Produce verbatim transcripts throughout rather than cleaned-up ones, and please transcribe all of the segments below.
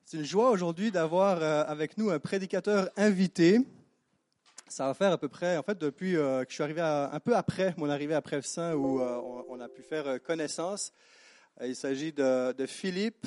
C'est une joie aujourd'hui d'avoir euh, avec nous un prédicateur invité. Ça va faire à peu près, en fait, depuis euh, que je suis arrivé à, un peu après mon arrivée à Prèves-Saint, où euh, on, on a pu faire euh, connaissance. Euh, il s'agit de, de Philippe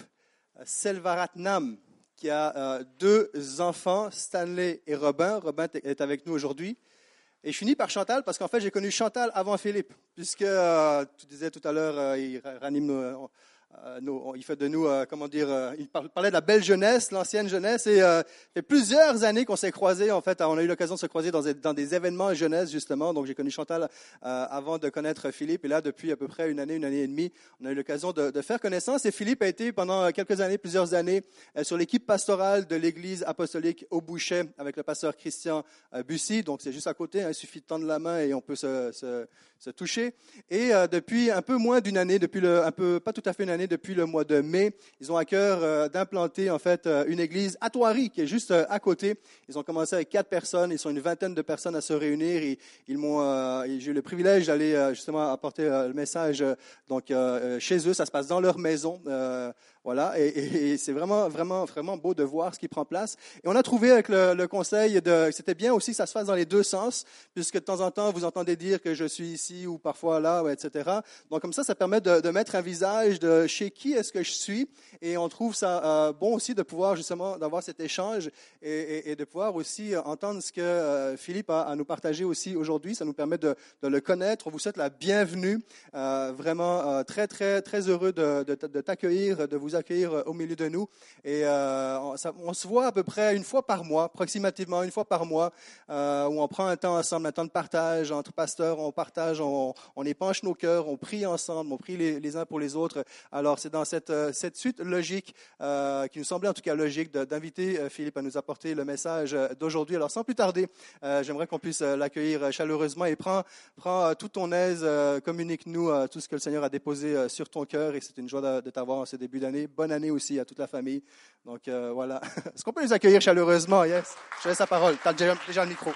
Selvaratnam, qui a euh, deux enfants, Stanley et Robin. Robin est avec nous aujourd'hui. Et je finis par Chantal, parce qu'en fait, j'ai connu Chantal avant Philippe, puisque, euh, tu disais tout à l'heure, euh, il ranime nos... Euh, nous, il fait de nous, euh, comment dire, euh, il parlait de la belle jeunesse, l'ancienne jeunesse, et euh, il fait plusieurs années qu'on s'est croisés. En fait, on a eu l'occasion de se croiser dans, dans des événements jeunesse justement. Donc, j'ai connu Chantal euh, avant de connaître Philippe, et là, depuis à peu près une année, une année et demie, on a eu l'occasion de, de faire connaissance. Et Philippe a été pendant quelques années, plusieurs années, euh, sur l'équipe pastorale de l'Église apostolique au Bouchet avec le pasteur Christian euh, Bussy. Donc, c'est juste à côté. Hein, il suffit de tendre la main et on peut se, se, se toucher. Et euh, depuis un peu moins d'une année, depuis le, un peu, pas tout à fait une année. Depuis le mois de mai, ils ont à cœur euh, d'implanter en fait euh, une église à Thoiry, qui est juste euh, à côté. Ils ont commencé avec quatre personnes, ils sont une vingtaine de personnes à se réunir. Et, ils m'ont, euh, j'ai eu le privilège d'aller euh, justement apporter euh, le message euh, donc euh, chez eux. Ça se passe dans leur maison. Euh, Voilà, et, et, et c'est vraiment, vraiment, vraiment beau de voir ce qui prend place. Et on a trouvé avec le, le conseil de, c'était bien aussi que ça se fasse dans les deux sens, puisque de temps en temps, vous entendez dire que je suis ici ou parfois là, et cetera. Donc comme ça, ça permet de, de mettre un visage de chez qui est-ce que je suis, et on trouve ça euh, bon aussi de pouvoir justement d'avoir cet échange et, et, et de pouvoir aussi entendre ce que euh, Philippe a à nous partager aussi aujourd'hui. Ça nous permet de, de le connaître. On vous souhaite la bienvenue. Euh, vraiment euh, très, très, très heureux de, de, de t'accueillir, de vous accueillir au milieu de nous. Et euh, on, ça, on se voit à peu près une fois par mois, approximativement une fois par mois, euh, où on prend un temps ensemble, un temps de partage entre pasteurs, on partage, on, on épanche nos cœurs, on prie ensemble, on prie les, les uns pour les autres. Alors c'est dans cette, cette suite logique, euh, qui nous semblait en tout cas logique, de, d'inviter euh, Philippe à nous apporter le message d'aujourd'hui. Alors sans plus tarder, euh, j'aimerais qu'on puisse l'accueillir chaleureusement et prends, prends toute ton aise, euh, communique-nous euh, tout ce que le Seigneur a déposé euh, sur ton cœur, et c'est une joie de, de t'avoir en ce début d'année. Bonne année aussi à toute la famille. Donc euh, voilà. Est-ce qu'on peut les accueillir chaleureusement? Yes. Je te laisse la parole. Tu as déjà, déjà le micro.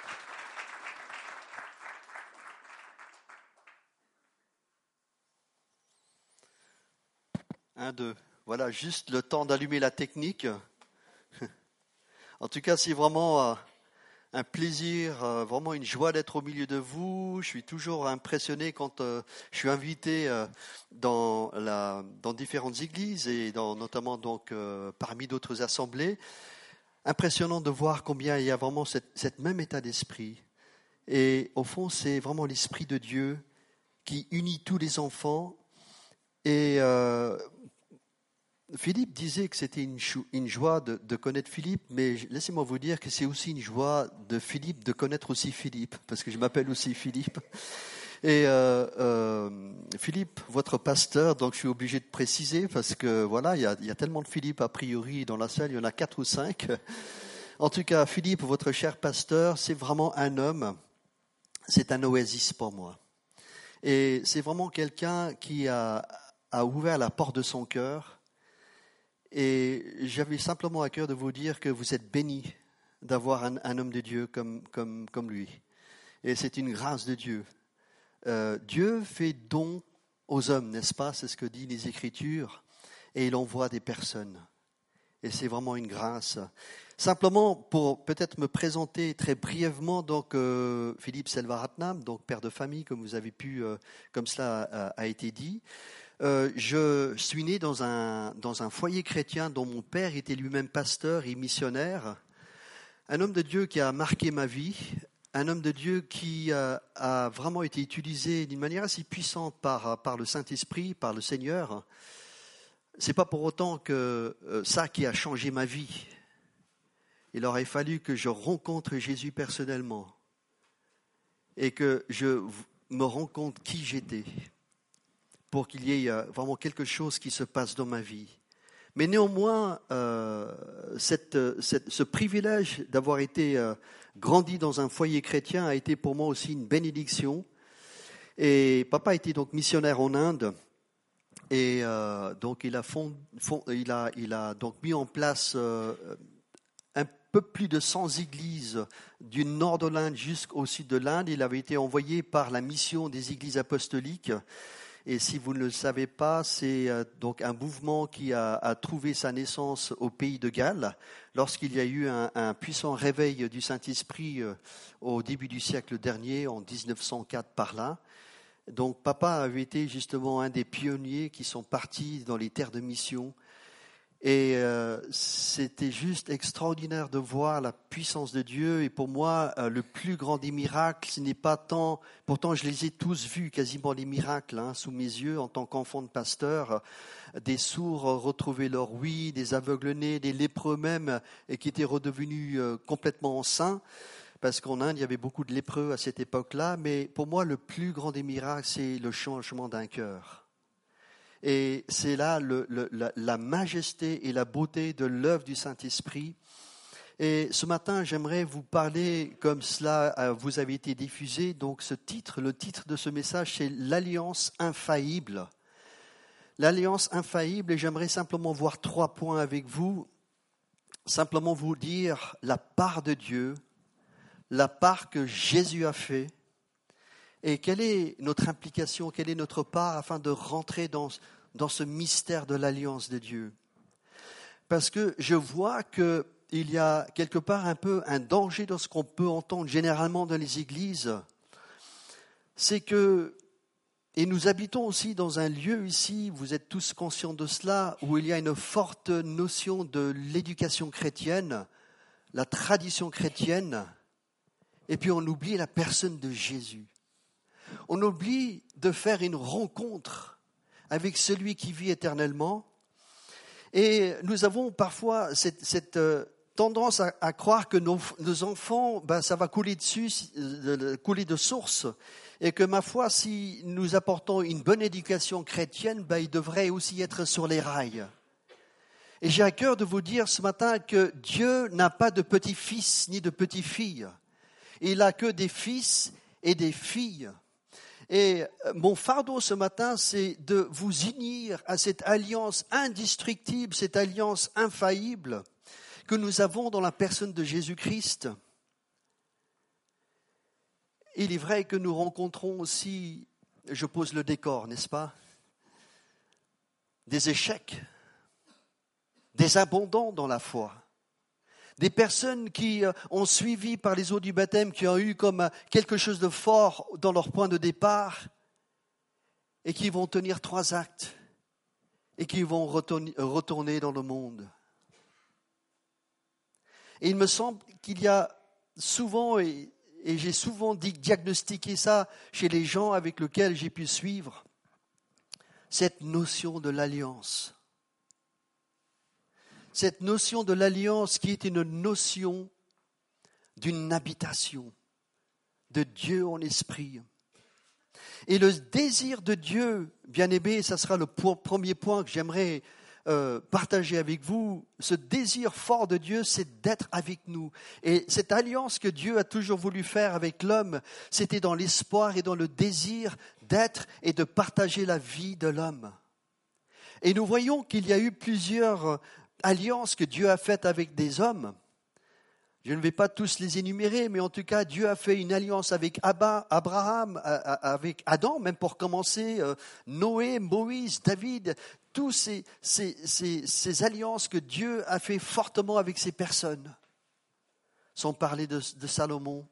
Un, deux. Voilà, juste le temps d'allumer la technique. En tout cas, c'est vraiment euh, un plaisir, euh, vraiment une joie d'être au milieu de vous. Je suis toujours impressionné quand euh, je suis invité euh, dans, la, dans différentes églises et dans, notamment donc euh, parmi d'autres assemblées. Impressionnant de voir combien il y a vraiment cette, cette même état d'esprit. Et au fond, c'est vraiment l'Esprit de Dieu qui unit tous les enfants. Et euh, Philippe disait que c'était une, chou, une joie de, de connaître Philippe, mais laissez-moi vous dire que c'est aussi une joie de Philippe de connaître aussi Philippe, parce que je m'appelle aussi Philippe. Et euh, euh, Philippe, votre pasteur, donc je suis obligé de préciser, parce que voilà, il y a, il y a tellement de Philippe a priori dans la salle, il y en a quatre ou cinq. En tout cas, Philippe, votre cher pasteur, c'est vraiment un homme, c'est un oasis pour moi. Et c'est vraiment quelqu'un qui a, a ouvert la porte de son cœur. Et j'avais simplement à cœur de vous dire que vous êtes bénis d'avoir un, un homme de Dieu comme, comme, comme lui. Et c'est une grâce de Dieu. Euh, Dieu fait don aux hommes, n'est-ce pas? C'est ce que disent les Écritures. Et il envoie des personnes. Et c'est vraiment une grâce. Simplement, pour peut-être me présenter très brièvement, donc euh, Philippe Selvaratnam, donc père de famille, comme vous avez pu, euh, comme cela a, a été dit. Euh, je suis né dans un, dans un foyer chrétien dont mon père était lui-même pasteur et missionnaire. Un homme de Dieu qui a marqué ma vie, un homme de Dieu qui a, a vraiment été utilisé d'une manière assez puissante par, par le Saint-Esprit, par le Seigneur. C'est pas pour autant que euh, ça qui a changé ma vie. Il aurait fallu que je rencontre Jésus personnellement et que je me rende compte qui j'étais, pour qu'il y ait vraiment quelque chose qui se passe dans ma vie. Mais néanmoins, euh, cette, cette, ce privilège d'avoir été euh, grandi dans un foyer chrétien a été pour moi aussi une bénédiction. Et papa était donc missionnaire en Inde, et euh, donc il a, fond, fond, il a, il a donc mis en place euh, un peu plus de cent églises du nord de l'Inde jusqu'au sud de l'Inde. Il avait été envoyé par la mission des églises apostoliques. Et si vous ne le savez pas, c'est euh, donc un mouvement qui a, a trouvé sa naissance au pays de Galles, lorsqu'il y a eu un, un puissant réveil du Saint-Esprit euh, au début du siècle dernier, en dix-neuf cent quatre par là. Donc papa avait été justement un des pionniers qui sont partis dans les terres de mission. Et euh, c'était juste extraordinaire de voir la puissance de Dieu. Et pour moi, euh, le plus grand des miracles, ce n'est pas tant... Pourtant, je les ai tous vus, quasiment les miracles, hein, sous mes yeux, en tant qu'enfant de pasteur. Des sourds retrouver leur ouïe, des aveugles-nés, des lépreux même, et qui étaient redevenus euh, complètement sains. Parce qu'en Inde, il y avait beaucoup de lépreux à cette époque-là. Mais pour moi, le plus grand des miracles, c'est le changement d'un cœur. Et c'est là le, le, la, la majesté et la beauté de l'œuvre du Saint-Esprit. Et ce matin, j'aimerais vous parler comme cela vous avez été diffusé. Donc ce titre, le titre de ce message, c'est l'Alliance infaillible. L'Alliance infaillible, et j'aimerais simplement voir trois points avec vous. Simplement vous dire la part de Dieu, la part que Jésus a fait, et quelle est notre implication, quelle est notre part afin de rentrer dans, dans ce mystère de l'alliance de Dieu. Parce que je vois qu'il y a quelque part un peu un danger dans ce qu'on peut entendre généralement dans les églises. C'est que, et nous habitons aussi dans un lieu ici, vous êtes tous conscients de cela, où il y a une forte notion de l'éducation chrétienne, la tradition chrétienne, et puis on oublie la personne de Jésus. On oublie de faire une rencontre avec celui qui vit éternellement. Et nous avons parfois cette, cette euh, tendance à, à croire que nos, nos enfants, ben, ça va couler dessus, euh, couler de source. Et que ma foi, si nous apportons une bonne éducation chrétienne, ben, ils devraient aussi être sur les rails. Et j'ai à cœur de vous dire ce matin que Dieu n'a pas de petits-fils ni de petites-filles. Il n'a que des fils et des filles. Et mon fardeau ce matin, c'est de vous unir à cette alliance indestructible, cette alliance infaillible que nous avons dans la personne de Jésus-Christ. Il est vrai que nous rencontrons aussi, je pose le décor, n'est-ce pas, des échecs, des abandons dans la foi. Des personnes qui ont suivi par les eaux du baptême, qui ont eu comme quelque chose de fort dans leur point de départ et qui vont tenir trois actes et qui vont retourner dans le monde. Et il me semble qu'il y a souvent, et, et j'ai souvent diagnostiqué ça chez les gens avec lesquels j'ai pu suivre, cette notion de l'alliance. Cette notion de l'alliance qui est une notion d'une habitation de Dieu en esprit. Et le désir de Dieu, bien aimé, ça sera le premier point que j'aimerais euh, partager avec vous. Ce désir fort de Dieu, c'est d'être avec nous. Et cette alliance que Dieu a toujours voulu faire avec l'homme, c'était dans l'espoir et dans le désir d'être et de partager la vie de l'homme. Et nous voyons qu'il y a eu plusieurs alliance que Dieu a faite avec des hommes. Je ne vais pas tous les énumérer, mais en tout cas, Dieu a fait une alliance avec Abba, Abraham, avec Adam, même pour commencer, Noé, Moïse, David, tous ces, ces, ces, ces alliances que Dieu a fait fortement avec ces personnes, sans parler de, de Salomon.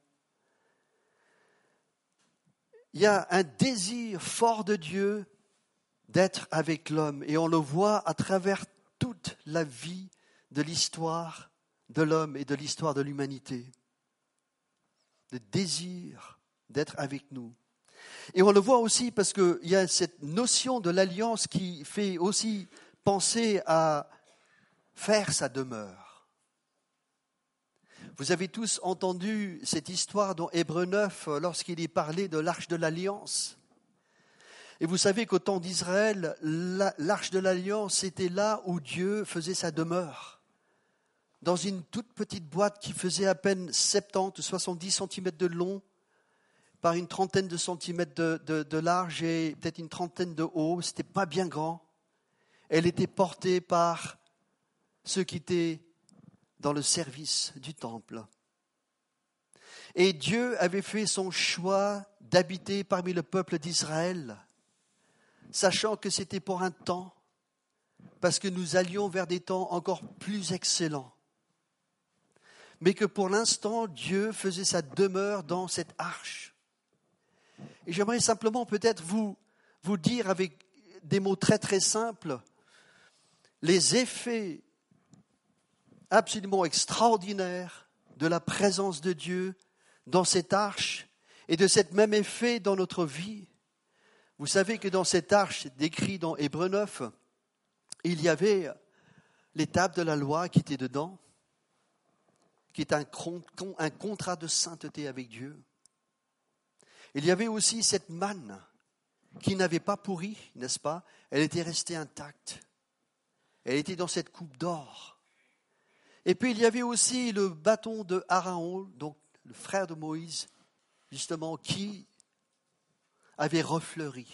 Il y a un désir fort de Dieu d'être avec l'homme, et on le voit à travers toute la vie de l'histoire de l'homme et de l'histoire de l'humanité. Le désir d'être avec nous. Et on le voit aussi parce qu'il y a cette notion de l'alliance qui fait aussi penser à faire sa demeure. Vous avez tous entendu cette histoire dans Hébreux neuf lorsqu'il est parlé de l'arche de l'alliance. Et vous savez qu'au temps d'Israël, l'arche de l'Alliance était là où Dieu faisait sa demeure. Dans une toute petite boîte qui faisait à peine soixante ou soixante-dix centimètres de long, par une trentaine de centimètres de, de, de large et peut-être une trentaine de haut. C'était pas bien grand. Elle était portée par ceux qui étaient dans le service du temple. Et Dieu avait fait son choix d'habiter parmi le peuple d'Israël. sachant que c'était pour un temps, parce que nous allions vers des temps encore plus excellents. Mais que pour l'instant, Dieu faisait sa demeure dans cette arche. Et j'aimerais simplement peut-être vous, vous dire avec des mots très très simples, les effets absolument extraordinaires de la présence de Dieu dans cette arche et de cet même effet dans notre vie. Vous savez que dans cette arche, décrit dans Hébreux neuf, il y avait les tables de la loi qui étaient dedans, qui est un, un contrat de sainteté avec Dieu. Il y avait aussi cette manne qui n'avait pas pourri, n'est-ce pas? Elle était restée intacte. Elle était dans cette coupe d'or. Et puis il y avait aussi le bâton de Aaron, donc le frère de Moïse, justement, qui avait refleuri.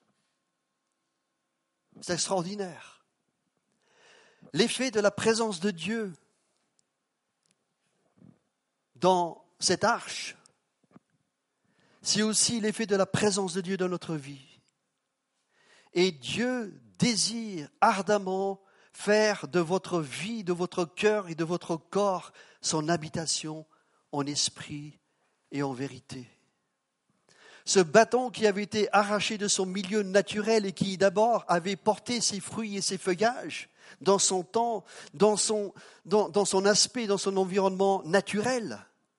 C'est extraordinaire. L'effet de la présence de Dieu dans cette arche, c'est aussi l'effet de la présence de Dieu dans notre vie. Et Dieu désire ardemment faire de votre vie, de votre cœur et de votre corps son habitation en esprit et en vérité. Ce bâton qui avait été arraché de son milieu naturel et qui d'abord avait porté ses fruits et ses feuillages dans son temps, dans son, dans, dans son aspect, dans son environnement naturel,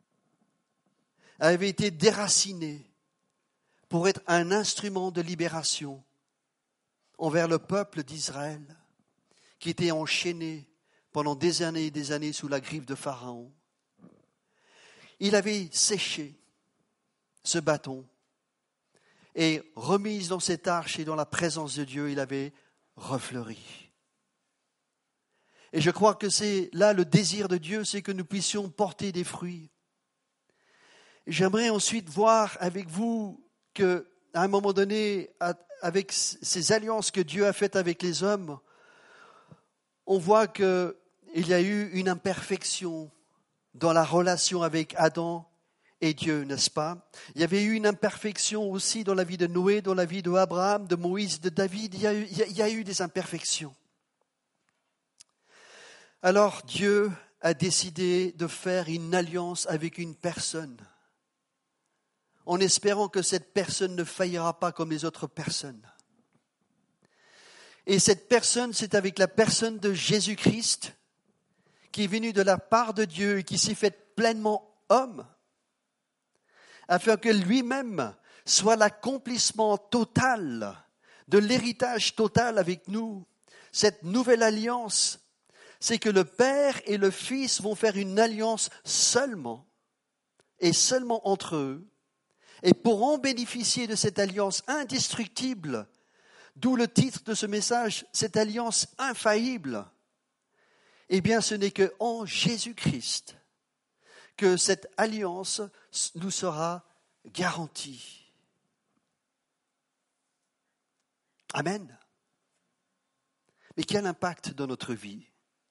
avait été déraciné pour être un instrument de libération envers le peuple d'Israël qui était enchaîné pendant des années et des années sous la griffe de Pharaon. Il avait séché ce bâton et remis dans cette arche et dans la présence de Dieu, il avait refleuri. Et je crois que c'est là le désir de Dieu, c'est que nous puissions porter des fruits. J'aimerais ensuite voir avec vous qu'à un moment donné, avec ces alliances que Dieu a faites avec les hommes, on voit qu'il y a eu une imperfection dans la relation avec Adam et Dieu, n'est-ce pas? Il y avait eu une imperfection aussi dans la vie de Noé, dans la vie d'Abraham, de Moïse, de David. Il y a eu, il y a eu des imperfections. Alors Dieu a décidé de faire une alliance avec une personne, en espérant que cette personne ne faillira pas comme les autres personnes. Et cette personne, c'est avec la personne de Jésus-Christ, qui est venu de la part de Dieu et qui s'est fait pleinement homme, afin que lui-même soit l'accomplissement total de l'héritage total avec nous. Cette nouvelle alliance, c'est que le Père et le Fils vont faire une alliance seulement, et seulement entre eux, et pour en bénéficier de cette alliance indestructible, d'où le titre de ce message, cette alliance infaillible, eh bien ce n'est qu'en Jésus-Christ que cette alliance nous sera garantie. Amen. Mais quel impact dans notre vie?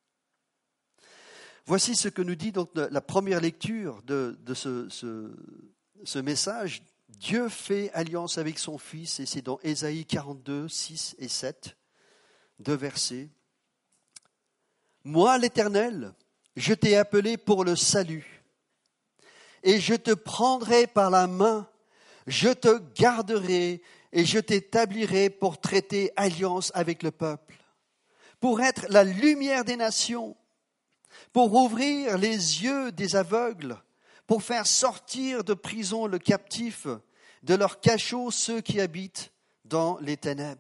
Voici ce que nous dit donc la première lecture de, de ce, ce, ce message. Dieu fait alliance avec son Fils, et c'est dans Ésaïe quarante-deux, six et sept, deux versets. « Moi, l'Éternel, je t'ai appelé pour le salut, et je te prendrai par la main, je te garderai, et je t'établirai pour traiter alliance avec le peuple, pour être la lumière des nations, pour ouvrir les yeux des aveugles, pour faire sortir de prison le captif, de leur cachot ceux qui habitent dans les ténèbres. »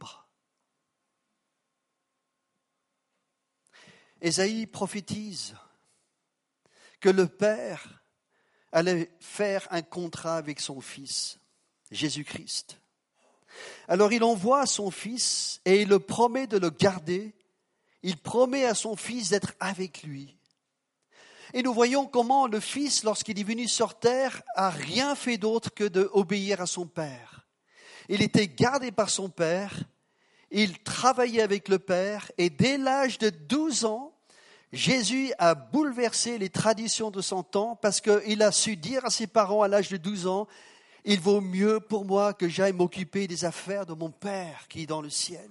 Ésaïe prophétise que le Père allait faire un contrat avec son Fils, Jésus-Christ. Alors il envoie son Fils et il le promet de le garder. Il promet à son Fils d'être avec lui. Et nous voyons comment le Fils, lorsqu'il est venu sur terre, a rien fait d'autre que d'obéir à son Père. Il était gardé par son Père, il travaillait avec le Père, et dès l'âge de douze ans, Jésus a bouleversé les traditions de son temps parce qu'il a su dire à ses parents à l'âge de douze ans, Il vaut mieux pour moi que j'aille m'occuper des affaires de mon Père qui est dans le ciel.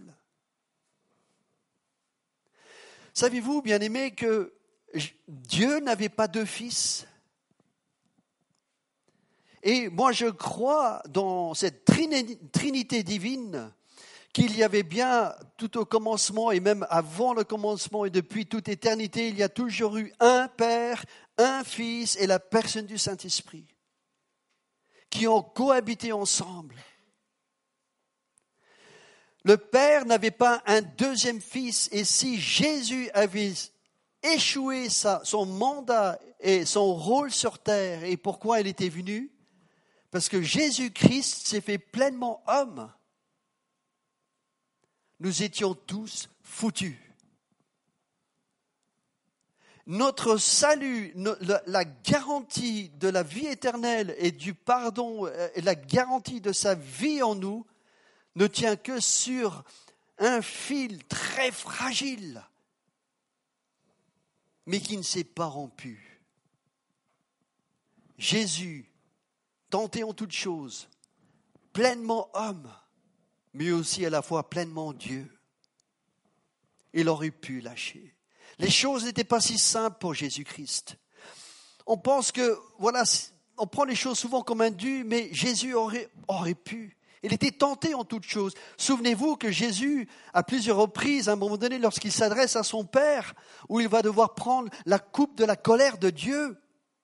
Savez-vous, bien-aimés, que Dieu n'avait pas deux fils? Et moi, je crois dans cette trinité divine qu'il y avait bien tout au commencement et même avant le commencement et depuis toute éternité, il y a toujours eu un Père, un Fils et la personne du Saint-Esprit qui ont cohabité ensemble. Le Père n'avait pas un deuxième fils et si Jésus avait échoué sa, son mandat et son rôle sur terre, et pourquoi il était venu? Parce que Jésus-Christ s'est fait pleinement homme. Nous étions tous foutus. Notre salut, la garantie de la vie éternelle et du pardon, et la garantie de sa vie en nous, ne tient que sur un fil très fragile, mais qui ne s'est pas rompu. Jésus, tenté en toutes choses, pleinement homme, mais aussi à la fois pleinement Dieu. Il aurait pu lâcher. Les choses n'étaient pas si simples pour Jésus-Christ. On pense que, voilà, on prend les choses souvent comme un dû, mais Jésus aurait, aurait pu. Il était tenté en toutes choses. Souvenez-vous que Jésus, à plusieurs reprises, à un moment donné, lorsqu'il s'adresse à son Père, où il va devoir prendre la coupe de la colère de Dieu,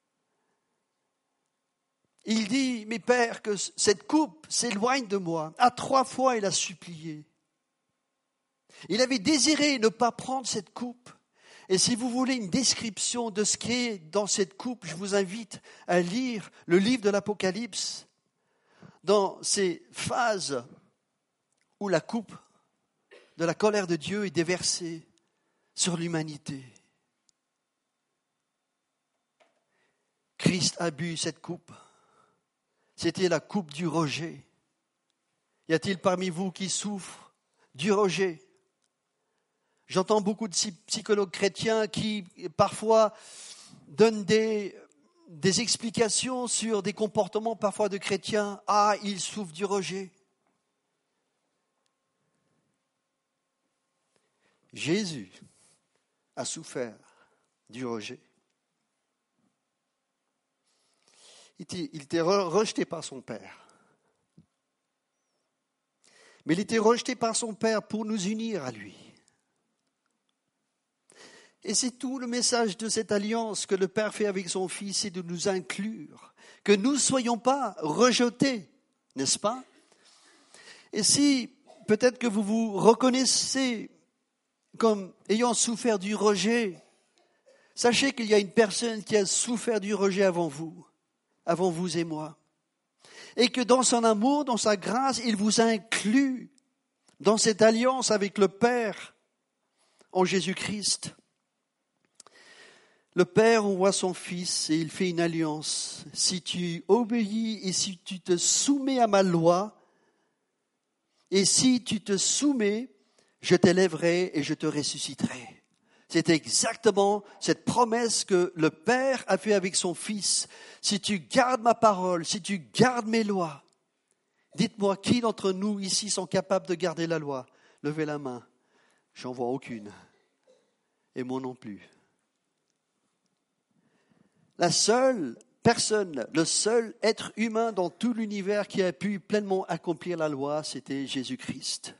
il dit, mes pères, que cette coupe s'éloigne de moi. À trois fois, il a supplié. Il avait désiré ne pas prendre cette coupe. Et si vous voulez une description de ce qui est dans cette coupe, je vous invite à lire le livre de l'Apocalypse. Dans ces phases où la coupe de la colère de Dieu est déversée sur l'humanité. Christ a bu cette coupe. C'était la coupe du rejet. Y a-t-il parmi vous qui souffrent du rejet? J'entends beaucoup de psychologues chrétiens qui parfois donnent des... des explications sur des comportements parfois de chrétiens. Ah, ils souffrent du rejet. Jésus a souffert du rejet. Il était, il était rejeté par son Père. Mais il était rejeté par son Père pour nous unir à lui. Et c'est tout le message de cette alliance que le Père fait avec son Fils, c'est de nous inclure, que nous ne soyons pas rejetés, n'est-ce pas? Et si peut-être que vous vous reconnaissez comme ayant souffert du rejet, sachez qu'il y a une personne qui a souffert du rejet avant vous, avant vous et moi. Et que dans son amour, dans sa grâce, il vous inclut dans cette alliance avec le Père en Jésus-Christ. Le Père envoie son Fils et il fait une alliance. Si tu obéis et si tu te soumets à ma loi, et si tu te soumets, je t'élèverai et je te ressusciterai. C'est exactement cette promesse que le Père a fait avec son Fils. Si tu gardes ma parole, si tu gardes mes lois, dites-moi qui d'entre nous ici sont capables de garder la loi? Levez la main. J'en vois aucune. Et moi non plus. La seule personne, le seul être humain dans tout l'univers qui a pu pleinement accomplir la loi, c'était Jésus-Christ.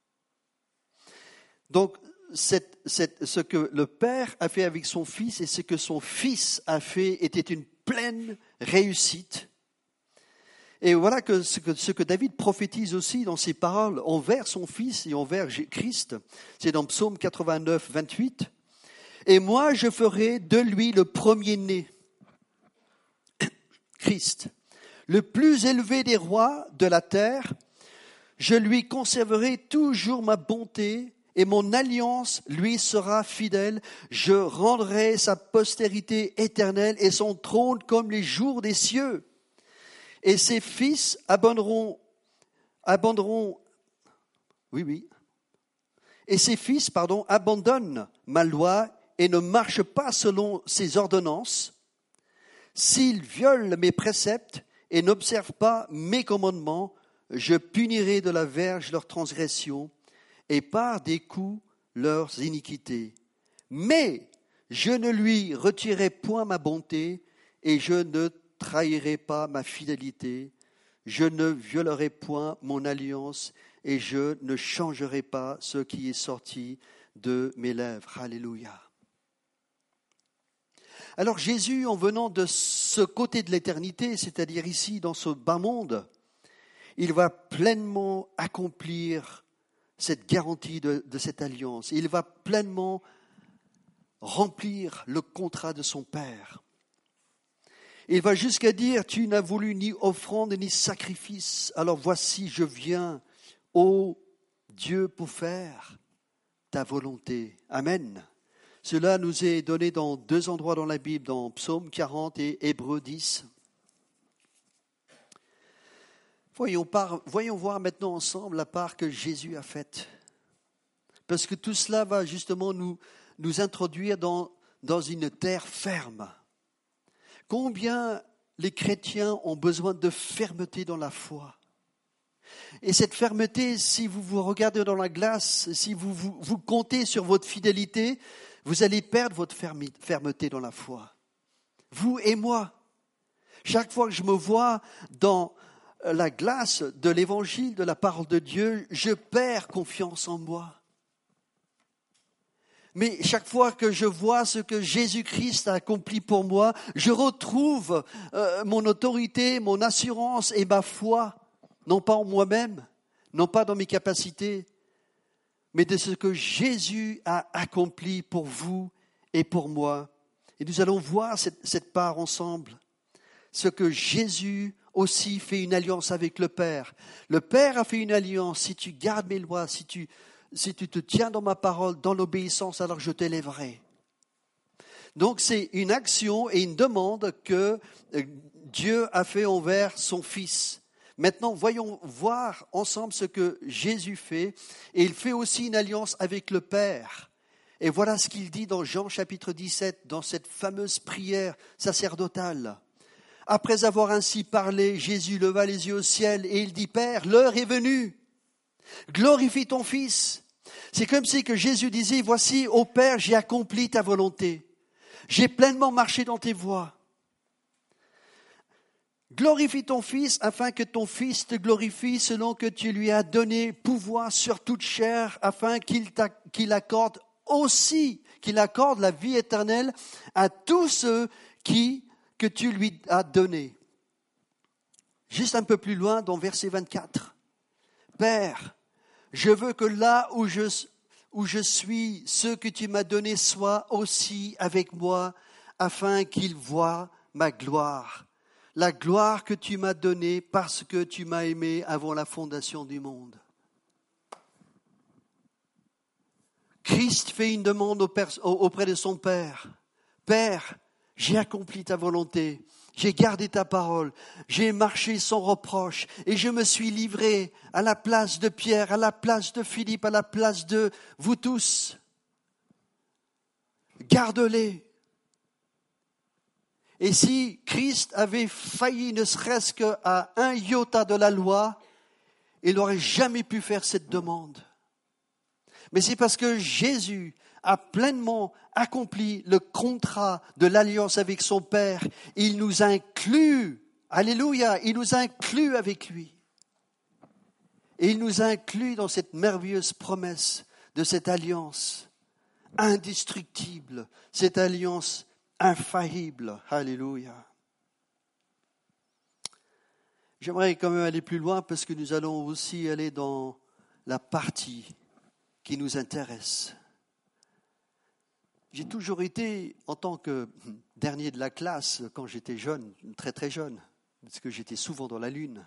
Donc, cette, cette, ce que le Père a fait avec son Fils et ce que son Fils a fait était une pleine réussite. Et voilà que ce, que ce que David prophétise aussi dans ses paroles envers son Fils et envers Christ, c'est dans Psaume quatre-vingt-neuf, vingt-huit. « Et moi, je ferai de lui le premier-né. » Christ, le plus élevé des rois de la terre, je lui conserverai toujours ma bonté et mon alliance lui sera fidèle. Je rendrai sa postérité éternelle et son trône comme les jours des cieux. Et ses fils abandonneront, abandonneront, oui, oui, et ses fils, pardon, abandonnent ma loi et ne marchent pas selon ses ordonnances. S'ils violent mes préceptes et n'observent pas mes commandements, je punirai de la verge leurs transgressions et par des coups leurs iniquités. Mais je ne lui retirerai point ma bonté et je ne trahirai pas ma fidélité. Je ne violerai point mon alliance et je ne changerai pas ce qui est sorti de mes lèvres. Alléluia. Alors Jésus, en venant de ce côté de l'éternité, c'est-à-dire ici dans ce bas monde, il va pleinement accomplir cette garantie de, de cette alliance. Il va pleinement remplir le contrat de son Père. Il va jusqu'à dire, tu n'as voulu ni offrande ni sacrifice, alors voici je viens, ô Dieu, pour faire ta volonté. Amen. Cela nous est donné dans deux endroits dans la Bible, dans Psaume quarante et Hébreux dix. Voyons, par, voyons voir maintenant ensemble la part que Jésus a faite. Parce que tout cela va justement nous, nous introduire dans, dans une terre ferme. Combien les chrétiens ont besoin de fermeté dans la foi. Et cette fermeté, si vous vous regardez dans la glace, si vous, vous, vous comptez sur votre fidélité, vous allez perdre votre fermeté dans la foi. Vous et moi. Chaque fois que je me vois dans la glace de l'évangile, de la parole de Dieu, je perds confiance en moi. Mais chaque fois que je vois ce que Jésus-Christ a accompli pour moi, je retrouve euh, mon autorité, mon assurance et ma foi, non pas en moi-même, non pas dans mes capacités, mais de ce que Jésus a accompli pour vous et pour moi. Et nous allons voir cette, cette part ensemble, ce que Jésus aussi fait une alliance avec le Père. Le Père a fait une alliance, si tu gardes mes lois, si tu... Si tu te tiens dans ma parole, dans l'obéissance, alors je t'élèverai. Donc c'est une action et une demande que Dieu a fait envers son Fils. Maintenant, voyons voir ensemble ce que Jésus fait. Et il fait aussi une alliance avec le Père. Et voilà ce qu'il dit dans Jean chapitre dix-sept, dans cette fameuse prière sacerdotale. Après avoir ainsi parlé, Jésus leva les yeux au ciel et il dit, Père, l'heure est venue. Glorifie ton Fils. C'est comme si que Jésus disait, voici, ô Père, j'ai accompli ta volonté. J'ai pleinement marché dans tes voies. Glorifie ton Fils afin que ton Fils te glorifie selon que tu lui as donné pouvoir sur toute chair afin qu'il, qu'il accorde aussi, qu'il accorde la vie éternelle à tous ceux qui, que tu lui as donnés. Juste un peu plus loin dans verset vingt-quatre. Père, je veux que là où je, où je suis, ceux que tu m'as donnés soient aussi avec moi, afin qu'ils voient ma gloire. La gloire que tu m'as donnée parce que tu m'as aimé avant la fondation du monde. Christ fait une demande auprès de son Père. Père, j'ai accompli ta volonté. J'ai gardé ta parole, j'ai marché sans reproche et je me suis livré à la place de Pierre, à la place de Philippe, à la place de vous tous. Garde-les. Et si Christ avait failli ne serait-ce qu'à un iota de la loi, il n'aurait jamais pu faire cette demande. Mais c'est parce que Jésus a pleinement accompli le contrat de l'alliance avec son Père. Il nous inclut, alléluia, il nous inclut avec lui. Et il nous inclut dans cette merveilleuse promesse de cette alliance indestructible, cette alliance infaillible. Alléluia. J'aimerais quand même aller plus loin parce que nous allons aussi aller dans la partie qui nous intéresse. J'ai toujours été, en tant que dernier de la classe, quand j'étais jeune, très très jeune, parce que j'étais souvent dans la lune,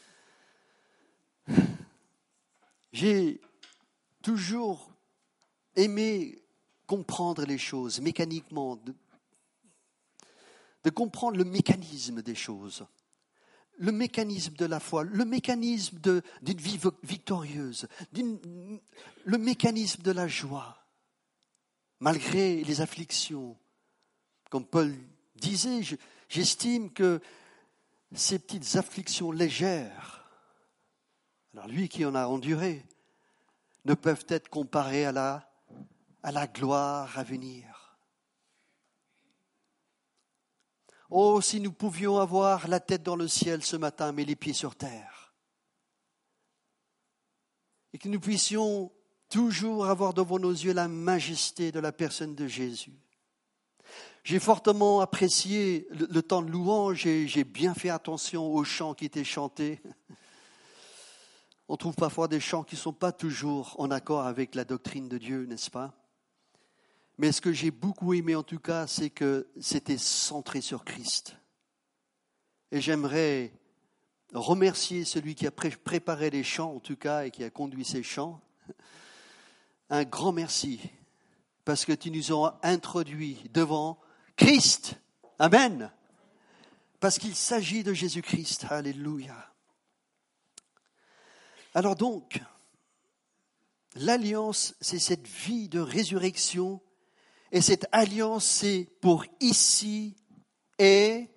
j'ai toujours aimé comprendre les choses mécaniquement, de, de comprendre le mécanisme des choses, le mécanisme de la foi, le mécanisme de, d'une vie victorieuse, d'une, le mécanisme de la joie. Malgré les afflictions, comme Paul disait, je, j'estime que ces petites afflictions légères, alors lui qui en a enduré, ne peuvent être comparées à la, à la gloire à venir. Oh, si nous pouvions avoir la tête dans le ciel ce matin, mais les pieds sur terre, et que nous puissions toujours avoir devant nos yeux la majesté de la personne de Jésus. J'ai fortement apprécié le, le temps de louange et j'ai bien fait attention aux chants qui étaient chantés. On trouve parfois des chants qui ne sont pas toujours en accord avec la doctrine de Dieu, n'est-ce pas? Mais ce que j'ai beaucoup aimé en tout cas, c'est que c'était centré sur Christ. Et j'aimerais remercier celui qui a pré- préparé les chants en tout cas et qui a conduit ces chants. Un grand merci parce que tu nous as introduits devant Christ. Amen. Parce qu'il s'agit de Jésus-Christ. Alléluia. Alors donc, l'alliance, c'est cette vie de résurrection. Et cette alliance, c'est pour ici et...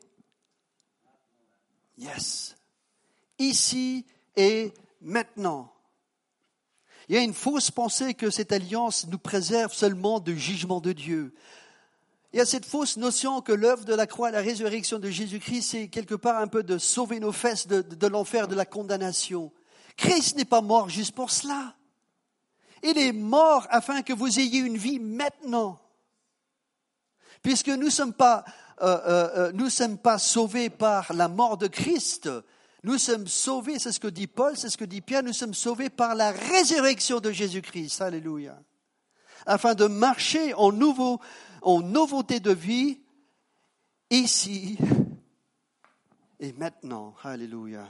Yes. Ici et maintenant. Il y a une fausse pensée que cette alliance nous préserve seulement du jugement de Dieu. Il y a cette fausse notion que l'œuvre de la croix et la résurrection de Jésus-Christ, c'est quelque part un peu de sauver nos fesses de, de l'enfer, de la condamnation. Christ n'est pas mort juste pour cela. Il est mort afin que vous ayez une vie maintenant. Puisque nous ne sommes pas, euh, euh, nous sommes pas sauvés par la mort de Christ, nous sommes sauvés, c'est ce que dit Paul, c'est ce que dit Pierre, nous sommes sauvés par la résurrection de Jésus-Christ. Alléluia. Afin de marcher en, nouveau, en nouveauté de vie, ici et maintenant. Alléluia.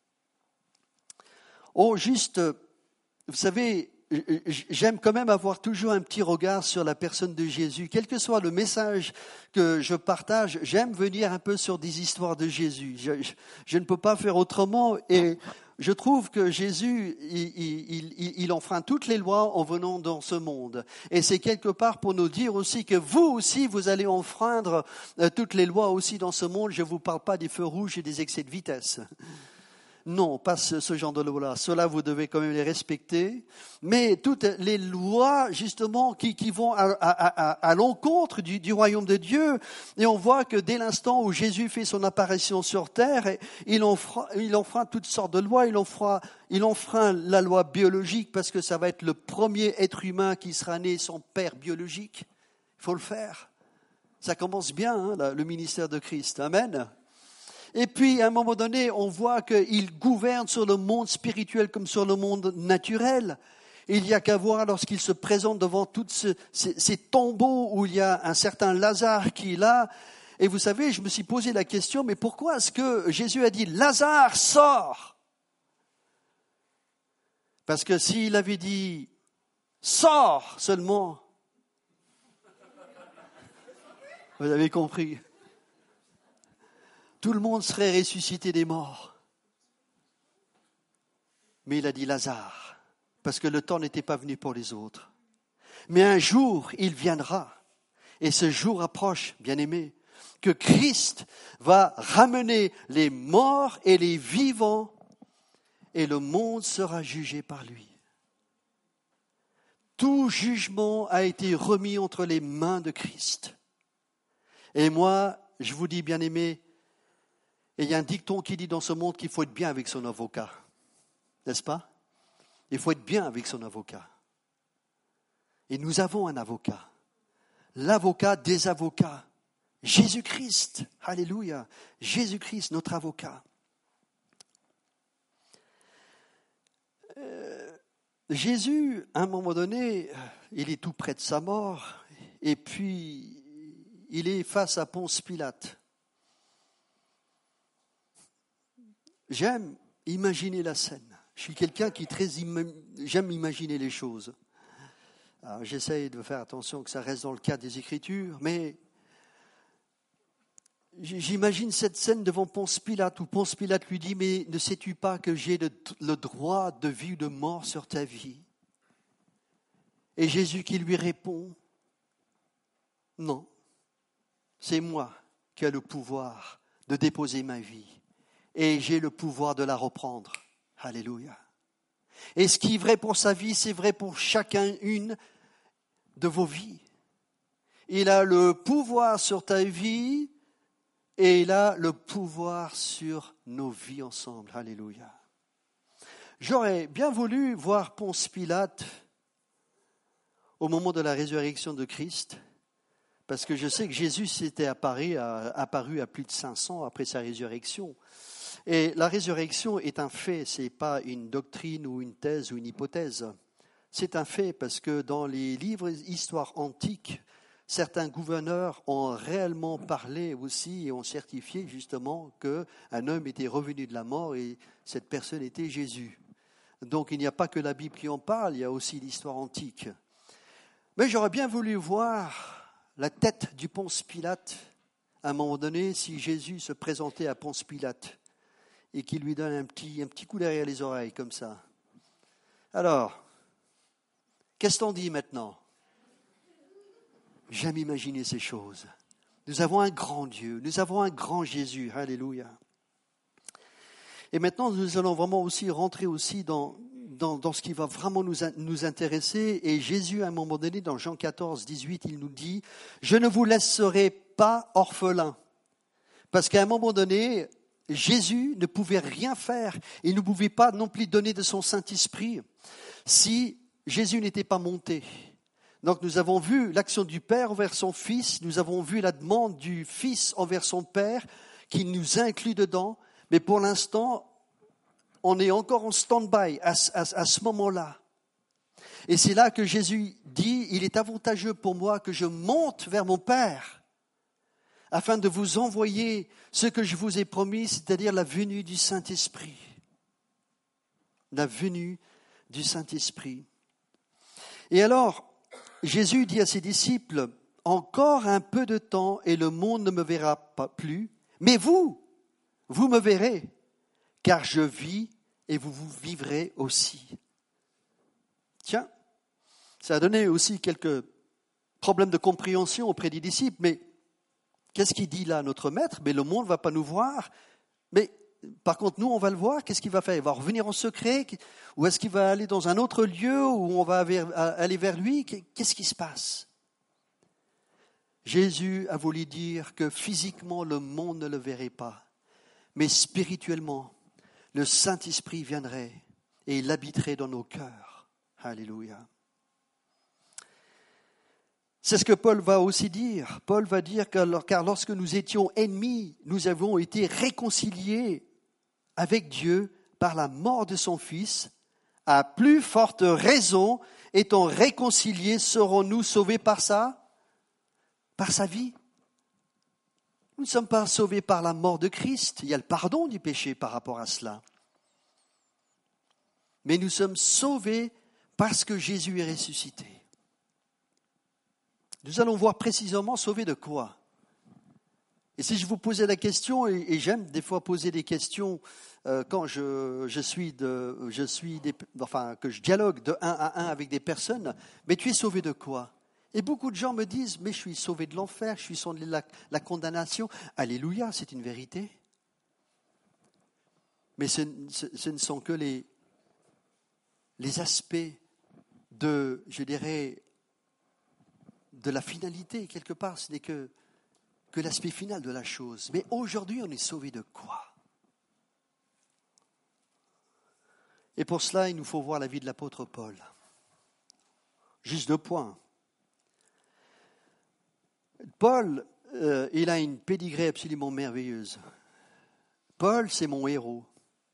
Oh, juste, vous savez, j'aime quand même avoir toujours un petit regard sur la personne de Jésus. Quel que soit le message que je partage, j'aime venir un peu sur des histoires de Jésus. Je, je, je ne peux pas faire autrement et je trouve que Jésus, il, il, il, il enfreint toutes les lois en venant dans ce monde. Et c'est quelque part pour nous dire aussi que vous aussi, vous allez enfreindre toutes les lois aussi dans ce monde. Je ne vous parle pas des feux rouges et des excès de vitesse. Non, pas ce, ce genre de loi-là. Cela, vous devez quand même les respecter. Mais toutes les lois, justement, qui, qui vont à, à, à, à l'encontre du, du royaume de Dieu. Et on voit que dès l'instant où Jésus fait son apparition sur terre, il enfreint, il enfreint toutes sortes de lois. Il enfreint, il enfreint la loi biologique parce que ça va être le premier être humain qui sera né sans père biologique. Il faut le faire. Ça commence bien, hein, le ministère de Christ. Amen. Et puis, à un moment donné, on voit qu'il gouverne sur le monde spirituel comme sur le monde naturel. Il n'y a qu'à voir lorsqu'il se présente devant tous ce, ces, ces tombeaux où il y a un certain Lazare qui est là. Et vous savez, je me suis posé la question, mais pourquoi est-ce que Jésus a dit « Lazare, sors » ? Parce que s'il avait dit « Sors » seulement, vous avez compris. Tout le monde serait ressuscité des morts. Mais il a dit Lazare, parce que le temps n'était pas venu pour les autres. Mais un jour, il viendra, et ce jour approche, bien-aimés, que Christ va ramener les morts et les vivants, et le monde sera jugé par lui. Tout jugement a été remis entre les mains de Christ. Et moi, je vous dis, bien-aimés, et il y a un dicton qui dit dans ce monde qu'il faut être bien avec son avocat. N'est-ce pas? Il faut être bien avec son avocat. Et nous avons un avocat. L'avocat des avocats. Jésus-Christ. Alléluia. Jésus-Christ, notre avocat. Euh, Jésus, à un moment donné, il est tout près de sa mort. Et puis, il est face à Ponce Pilate. J'aime imaginer la scène. Je suis quelqu'un qui très ima... j'aime imaginer les choses. Alors, j'essaye de faire attention que ça reste dans le cadre des Écritures, mais j'imagine cette scène devant Ponce Pilate où Ponce Pilate lui dit « Mais ne sais-tu pas que j'ai le, le droit de vie ou de mort sur ta vie ?» Et Jésus qui lui répond « Non, c'est moi qui ai le pouvoir de déposer ma vie. et j'ai le pouvoir de la reprendre. Alléluia. Et ce qui est vrai pour sa vie, c'est vrai pour chacun une de vos vies. Il a le pouvoir sur ta vie et il a le pouvoir sur nos vies ensemble. Alléluia. J'aurais bien voulu voir Ponce Pilate au moment de la résurrection de Christ, parce que je sais que Jésus s'était apparu à, apparu à plus de cinq cents après sa résurrection. Et la résurrection est un fait, ce n'est pas une doctrine ou une thèse ou une hypothèse. C'est un fait parce que dans les livres d'histoire antiques, certains gouverneurs ont réellement parlé aussi et ont certifié justement qu'un homme était revenu de la mort et cette personne était Jésus. Donc il n'y a pas que la Bible qui en parle, il y a aussi l'histoire antique. Mais j'aurais bien voulu voir la tête du Ponce Pilate à un moment donné si Jésus se présentait à Ponce Pilate et qu'il lui donne un petit, un petit coup derrière les oreilles comme ça. Alors, qu'est-ce qu'on dit maintenant ? J'aime imaginer ces choses. Nous avons un grand Dieu, nous avons un grand Jésus, alléluia. Et maintenant, nous allons vraiment aussi rentrer aussi dans, dans, dans ce qui va vraiment nous, nous intéresser. Et Jésus, à un moment donné, dans Jean quatorze, dix-huit, il nous dit « Je ne vous laisserai pas orphelins ». Parce qu'à un moment donné, Jésus ne pouvait rien faire. Il ne pouvait pas non plus donner de son Saint-Esprit si Jésus n'était pas monté. Donc nous avons vu l'action du Père envers son Fils, nous avons vu la demande du Fils envers son Père qui nous inclut dedans, mais pour l'instant, on est encore en stand-by à, à, à ce moment-là. Et c'est là que Jésus dit, il est avantageux pour moi que je monte vers mon Père afin de vous envoyer ce que je vous ai promis, c'est-à-dire la venue du Saint-Esprit. La venue du Saint-Esprit. Et alors, Jésus dit à ses disciples, « Encore un peu de temps et le monde ne me verra pas plus, mais vous, vous me verrez, car je vis et vous, vous vivrez aussi. » Tiens, ça a donné aussi quelques problèmes de compréhension auprès des disciples, mais qu'est-ce qu'il dit là, notre maître ? Mais le monde ne va pas nous voir, mais par contre, nous, on va le voir. Qu'est-ce qu'il va faire ? Il va revenir en secret ? Ou est-ce qu'il va aller dans un autre lieu où on va aller vers lui ? Qu'est-ce qui se passe ? Jésus a voulu dire que physiquement, le monde ne le verrait pas. Mais spirituellement, le Saint-Esprit viendrait et il habiterait dans nos cœurs. Alléluia. C'est ce que Paul va aussi dire. Paul va dire que car lorsque nous étions ennemis, nous avons été réconciliés avec Dieu par la mort de son Fils. À plus forte raison, étant réconciliés, serons-nous sauvés par ça, par sa vie. Nous ne sommes pas sauvés par la mort de Christ. Il y a le pardon du péché par rapport à cela. Mais nous sommes sauvés parce que Jésus est ressuscité. Nous allons voir précisément sauvés de quoi ? Et si je vous posais la question, et, et j'aime des fois poser des questions euh, quand je, je suis, de, je suis des, enfin que je dialogue de un à un avec des personnes, mais tu es sauvé de quoi ? Et beaucoup de gens me disent, mais je suis sauvé de l'enfer, je suis sauvé de la, la condamnation. Alléluia, c'est une vérité. Mais ce, ce, ce ne sont que les, les aspects de, je dirais, de la finalité, quelque part, ce n'est que, que l'aspect final de la chose. Mais aujourd'hui, on est sauvé de quoi ? Et pour cela, il nous faut voir la vie de l'apôtre Paul. Juste deux points. Paul, euh, il a une pédigrée absolument merveilleuse. Paul, c'est mon héros.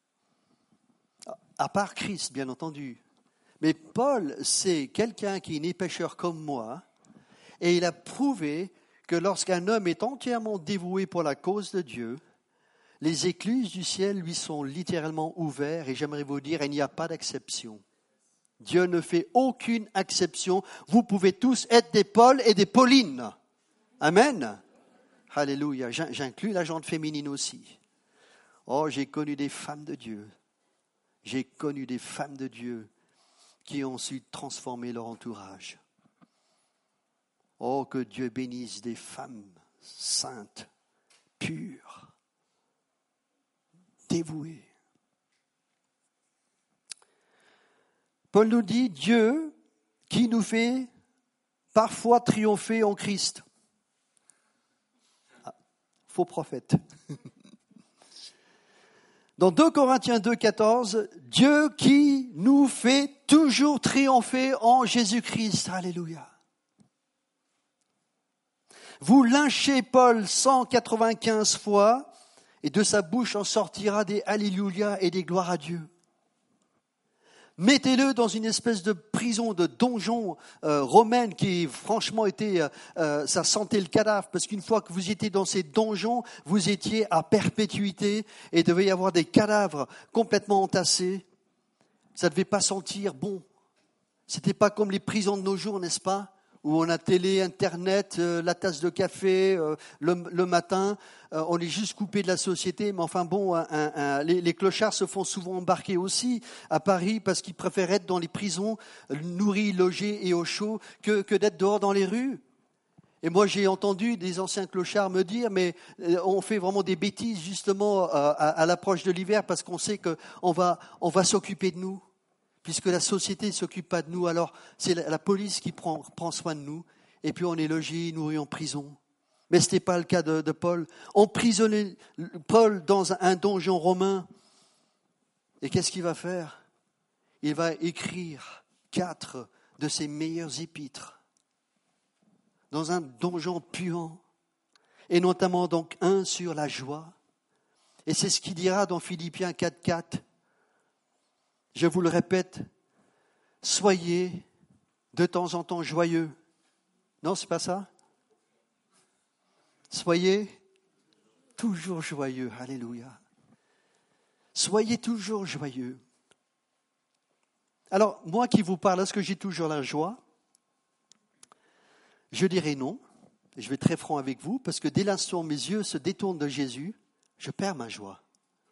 À part Christ, bien entendu. Mais Paul, c'est quelqu'un qui est né pécheur comme moi. Et il a prouvé que lorsqu'un homme est entièrement dévoué pour la cause de Dieu, les écluses du ciel lui sont littéralement ouvertes. Et j'aimerais vous dire, il n'y a pas d'exception. Dieu ne fait aucune exception. Vous pouvez tous être des Paul et des Paulines. Amen. Alléluia. J'inclus la gente féminine aussi. Oh, j'ai connu des femmes de Dieu. J'ai connu des femmes de Dieu qui ont su transformer leur entourage. Oh, que Dieu bénisse des femmes saintes, pures, dévoué. Paul nous dit, Dieu qui nous fait parfois triompher en Christ. Ah, faux prophète. Dans deux Corinthiens deux, quatorze, Dieu qui nous fait toujours triompher en Jésus-Christ. Alléluia. Vous lynchez Paul cent quatre-vingt-quinze fois et de sa bouche en sortira des Alléluia et des gloires à Dieu. Mettez-le dans une espèce de prison, de donjon euh, romaine qui franchement était, euh, ça sentait le cadavre parce qu'une fois que vous étiez dans ces donjons, vous étiez à perpétuité et il devait y avoir des cadavres complètement entassés. Ça ne devait pas sentir bon. C'était pas comme les prisons de nos jours, n'est-ce pas ? Où on a télé, internet, euh, la tasse de café euh, le, le matin, euh, on est juste coupé de la société. Mais enfin bon, un, un, un, les, les clochards se font souvent embarquer aussi à Paris parce qu'ils préfèrent être dans les prisons, nourris, logés et au chaud, que, que d'être dehors dans les rues. Et moi, j'ai entendu des anciens clochards me dire, mais euh, on fait vraiment des bêtises justement euh, à, à l'approche de l'hiver parce qu'on sait qu'on va, on va s'occuper de nous. Puisque la société ne s'occupe pas de nous, alors c'est la police qui prend, prend soin de nous. Et puis on est logé, nourri en prison. Mais ce n'était pas le cas de, de Paul. Emprisonner Paul dans un donjon romain. Et qu'est-ce qu'il va faire ? Il va écrire quatre de ses meilleurs épîtres dans un donjon puant. Et notamment donc un sur la joie. Et c'est ce qu'il dira dans Philippiens quatre, quatre. Je vous le répète, soyez de temps en temps joyeux. Non, c'est pas ça ? Soyez toujours joyeux. Alléluia. Soyez toujours joyeux. Alors, moi qui vous parle, est-ce que j'ai toujours la joie ? Je dirais non. Je vais être très franc avec vous, parce que dès l'instant où mes yeux se détournent de Jésus, je perds ma joie.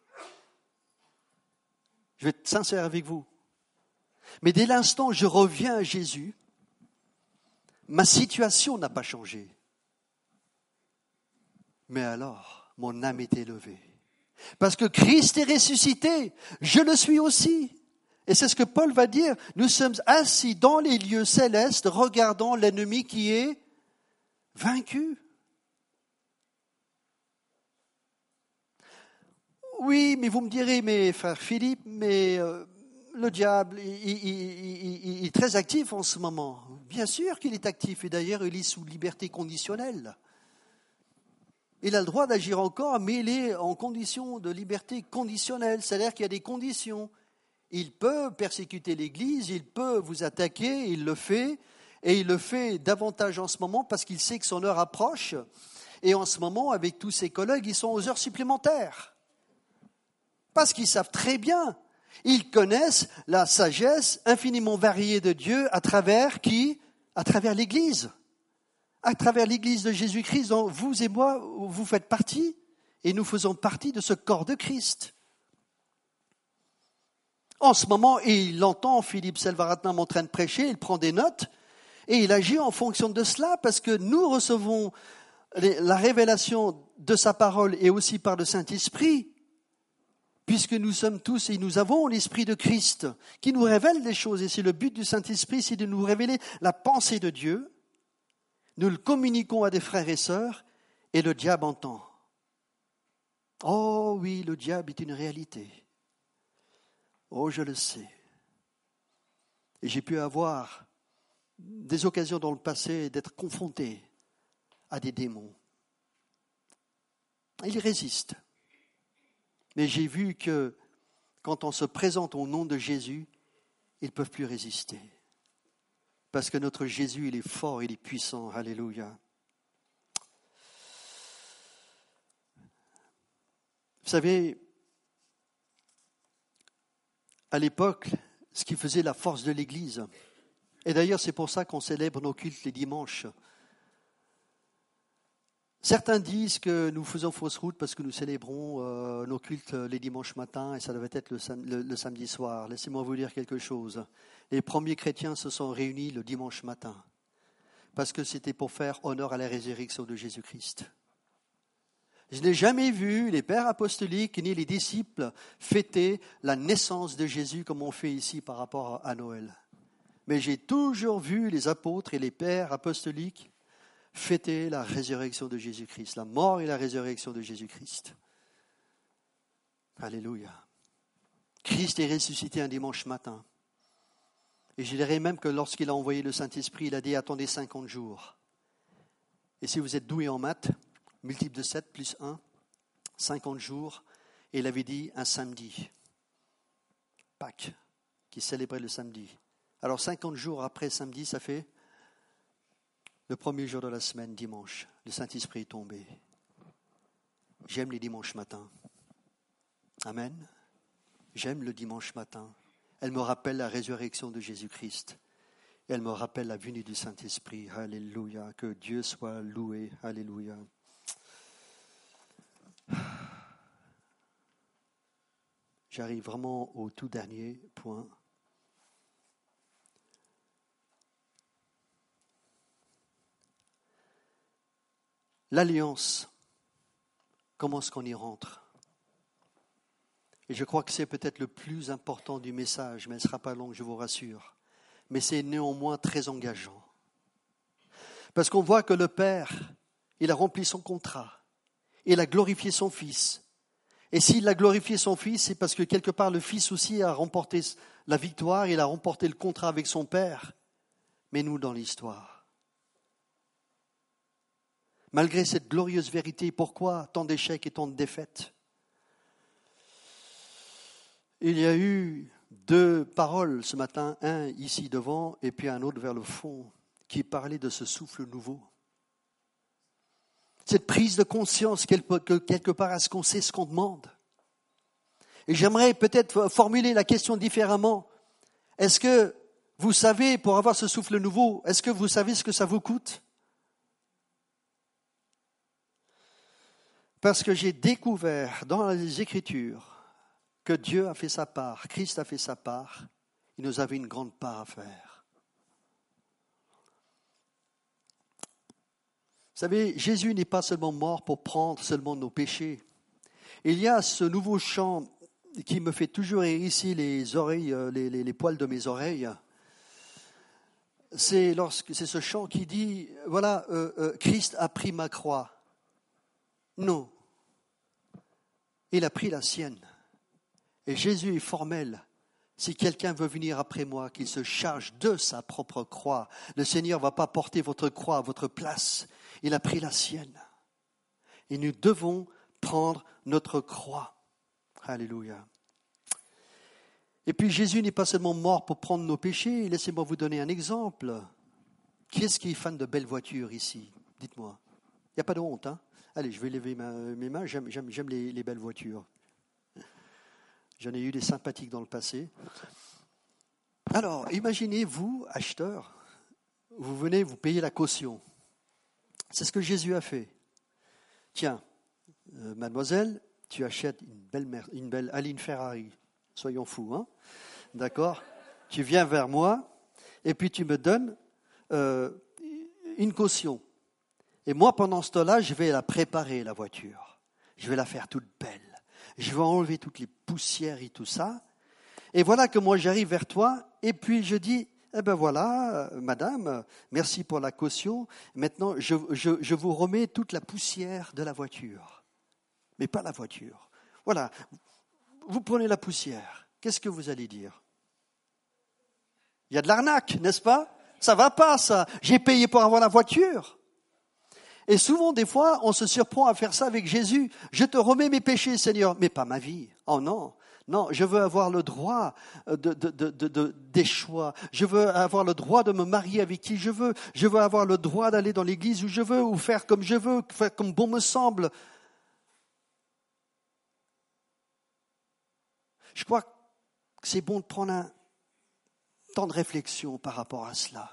Je vais être sincère avec vous. Mais dès l'instant où je reviens à Jésus, ma situation n'a pas changé. Mais alors, mon âme est élevée. Parce que Christ est ressuscité, je le suis aussi. Et c'est ce que Paul va dire. Nous sommes assis dans les lieux célestes, regardant l'ennemi qui est vaincu. Oui, mais vous me direz, mais frère Philippe, mais euh, le diable, il, il, il, il est très actif en ce moment. Bien sûr qu'il est actif, et d'ailleurs il est sous liberté conditionnelle. Il a le droit d'agir encore, mais il est en condition de liberté conditionnelle, c'est-à-dire qu'il y a des conditions. Il peut persécuter l'Église, il peut vous attaquer, il le fait, et il le fait davantage en ce moment parce qu'il sait que son heure approche. Et en ce moment, avec tous ses collègues, ils sont aux heures supplémentaires. Parce qu'ils savent très bien, ils connaissent la sagesse infiniment variée de Dieu à travers qui ? À travers l'Église. À travers l'Église de Jésus-Christ dont vous et moi, vous faites partie. Et nous faisons partie de ce corps de Christ. En ce moment, et il l'entend, Philippe Selvaratnam en train de prêcher, il prend des notes et il agit en fonction de cela parce que nous recevons la révélation de sa parole et aussi par le Saint-Esprit. Puisque nous sommes tous et nous avons l'Esprit de Christ qui nous révèle des choses. Et c'est le but du Saint-Esprit, c'est de nous révéler la pensée de Dieu. Nous le communiquons à des frères et sœurs et le diable entend. Oh oui, le diable est une réalité. Oh, je le sais. Et j'ai pu avoir des occasions dans le passé d'être confronté à des démons. Il résiste. Mais j'ai vu que quand on se présente au nom de Jésus, ils ne peuvent plus résister. Parce que notre Jésus, il est fort, il est puissant. Alléluia. Vous savez, à l'époque, ce qui faisait la force de l'Église, et d'ailleurs c'est pour ça qu'on célèbre nos cultes les dimanches. Certains disent que nous faisons fausse route parce que nous célébrons euh, nos cultes les dimanches matins et ça devait être le, sam- le, le samedi soir. Laissez-moi vous dire quelque chose. Les premiers chrétiens se sont réunis le dimanche matin parce que c'était pour faire honneur à la résurrection de Jésus-Christ. Je n'ai jamais vu les pères apostoliques ni les disciples fêter la naissance de Jésus comme on fait ici par rapport à Noël. Mais j'ai toujours vu les apôtres et les pères apostoliques fêter la résurrection de Jésus-Christ, la mort et la résurrection de Jésus-Christ. Alléluia. Christ est ressuscité un dimanche matin. Et je dirais même que lorsqu'il a envoyé le Saint-Esprit, il a dit « Attendez cinquante jours ». Et si vous êtes doué en maths, multiple de sept plus un, cinquante jours. Et il avait dit un samedi, Pâques, qui célébrait le samedi. Alors cinquante jours après samedi, ça fait le premier jour de la semaine, dimanche. Le Saint-Esprit est tombé. J'aime les dimanches matins. Amen. J'aime le dimanche matin. Elle me rappelle la résurrection de Jésus-Christ. Elle me rappelle la venue du Saint-Esprit. Alléluia. Que Dieu soit loué. Alléluia. J'arrive vraiment au tout dernier point. L'alliance. Comment est-ce qu'on y rentre ? Et je crois que c'est peut-être le plus important du message, mais elle ne sera pas longue, je vous rassure. Mais c'est néanmoins très engageant. Parce qu'on voit que le Père, il a rempli son contrat. Il a glorifié son Fils. Et s'il a glorifié son Fils, c'est parce que quelque part le Fils aussi a remporté la victoire, il a remporté le contrat avec son Père. Mais nous, dans l'histoire. Malgré cette glorieuse vérité, pourquoi tant d'échecs et tant de défaites ? Il y a eu deux paroles ce matin, un ici devant et puis un autre vers le fond, qui parlait de ce souffle nouveau. Cette prise de conscience que quelque part à ce qu'on sait ce qu'on demande. Et j'aimerais peut-être formuler la question différemment. Est-ce que vous savez, pour avoir ce souffle nouveau, est-ce que vous savez ce que ça vous coûte ? Parce que j'ai découvert dans les Écritures que Dieu a fait sa part, Christ a fait sa part, il nous avait une grande part à faire. Vous savez, Jésus n'est pas seulement mort pour prendre seulement nos péchés. Il y a ce nouveau chant qui me fait toujours hérisser les oreilles, les, les, les poils de mes oreilles. C'est, lorsque, c'est ce chant qui dit, voilà, euh, euh, Christ a pris ma croix. Non, il a pris la sienne. Et Jésus est formel. Si quelqu'un veut venir après moi, qu'il se charge de sa propre croix. Le Seigneur ne va pas porter votre croix à votre place. Il a pris la sienne. Et nous devons prendre notre croix. Alléluia. Et puis Jésus n'est pas seulement mort pour prendre nos péchés. Laissez-moi vous donner un exemple. Qui est-ce qui est fan de belles voitures ici ? Dites-moi. Il n'y a pas de honte, hein ? Allez, je vais lever ma, mes mains. J'aime, j'aime, j'aime les, les belles voitures. J'en ai eu des sympathiques dans le passé. Alors, imaginez, vous, acheteurs, vous venez, vous payez la caution. C'est ce que Jésus a fait. Tiens, euh, mademoiselle, tu achètes une belle, une belle Aline Ferrari. Soyons fous, hein ? D'accord ? Tu viens vers moi et puis tu me donnes euh, une caution. Et moi, pendant ce temps-là, je vais la préparer, la voiture. Je vais la faire toute belle. Je vais enlever toutes les poussières et tout ça. Et voilà que moi, j'arrive vers toi et puis je dis, eh ben voilà, madame, merci pour la caution. Maintenant, je, je, je vous remets toute la poussière de la voiture. Mais pas la voiture. Voilà, vous prenez la poussière. Qu'est-ce que vous allez dire ? Il y a de l'arnaque, n'est-ce pas ? Ça va pas, ça. J'ai payé pour avoir la voiture. Et souvent, des fois, on se surprend à faire ça avec Jésus. Je te remets mes péchés, Seigneur, mais pas ma vie. Oh non, non, je veux avoir le droit de, de, de, de, de, des choix. Je veux avoir le droit de me marier avec qui je veux. Je veux avoir le droit d'aller dans l'église où je veux, ou faire comme je veux, faire comme bon me semble. Je crois que c'est bon de prendre un temps de réflexion par rapport à cela.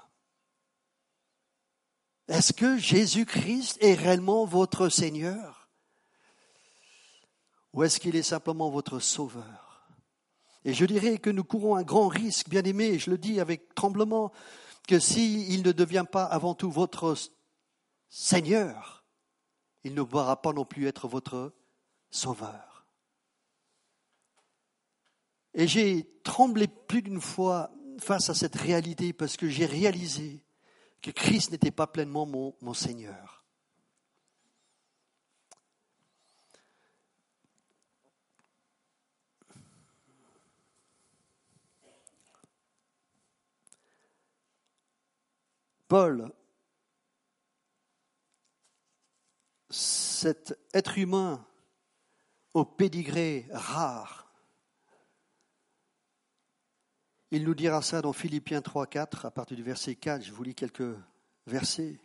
Est-ce que Jésus-Christ est réellement votre Seigneur ? Ou est-ce qu'il est simplement votre Sauveur ? Et je dirais que nous courons un grand risque, bien aimé, et je le dis avec tremblement, que s'il ne devient pas avant tout votre Seigneur, il ne pourra pas non plus être votre sauveur. Et j'ai tremblé plus d'une fois face à cette réalité parce que j'ai réalisé que Christ n'était pas pleinement mon, mon Seigneur. Paul, cet être humain au pédigré rare, il nous dira ça dans Philippiens trois, quatre, à partir du verset quatre, je vous lis quelques versets.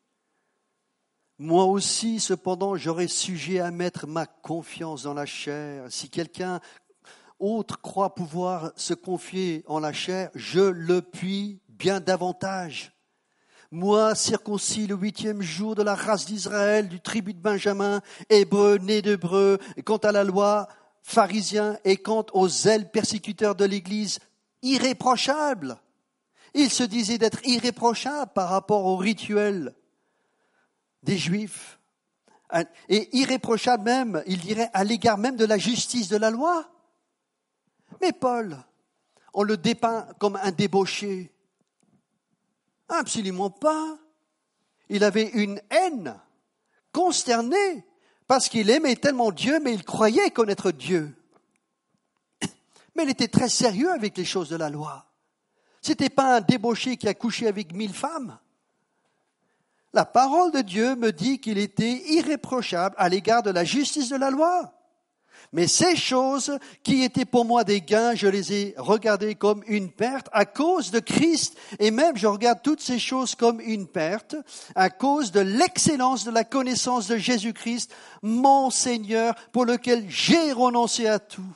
Moi aussi, cependant, j'aurais sujet à mettre ma confiance dans la chair. Si quelqu'un autre croit pouvoir se confier en la chair, je le puis bien davantage. Moi, circoncis le huitième jour de la race d'Israël, du tribu de Benjamin, hébreu, né d'hébreu, et quant à la loi, pharisien, et quant aux zèles persécuteurs de l'Église, irréprochable. Il se disait d'être irréprochable par rapport au rituel des Juifs. Et irréprochable même, il dirait, à l'égard même de la justice de la loi. Mais Paul, on le dépeint comme un débauché. Absolument pas. Il avait une haine consternée parce qu'il aimait tellement Dieu, mais il croyait connaître Dieu. Mais il était très sérieux avec les choses de la loi. C'était pas un débauché qui a couché avec mille femmes. La parole de Dieu me dit qu'il était irréprochable à l'égard de la justice de la loi. Mais ces choses qui étaient pour moi des gains, je les ai regardées comme une perte à cause de Christ. Et même, je regarde toutes ces choses comme une perte à cause de l'excellence de la connaissance de Jésus-Christ, mon Seigneur, pour lequel j'ai renoncé à tout.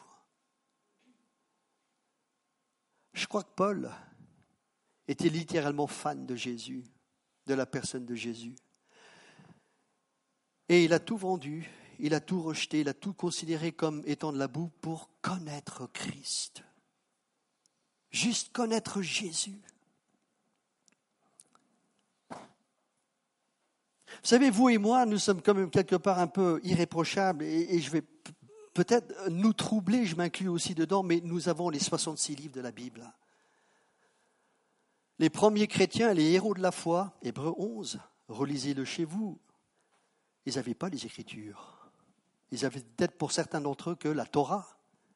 Je crois que Paul était littéralement fan de Jésus, de la personne de Jésus. Et il a tout vendu. Il a tout rejeté, il a tout considéré comme étant de la boue pour connaître Christ. Juste connaître Jésus. Vous savez, vous et moi, nous sommes quand même quelque part un peu irréprochables et, et je vais p- peut-être nous troubler, je m'inclus aussi dedans, mais nous avons les soixante-six livres de la Bible. Les premiers chrétiens, les héros de la foi, Hébreux onze, relisez-le chez vous, ils n'avaient pas les Écritures. Ils avaient peut-être pour certains d'entre eux que la Torah.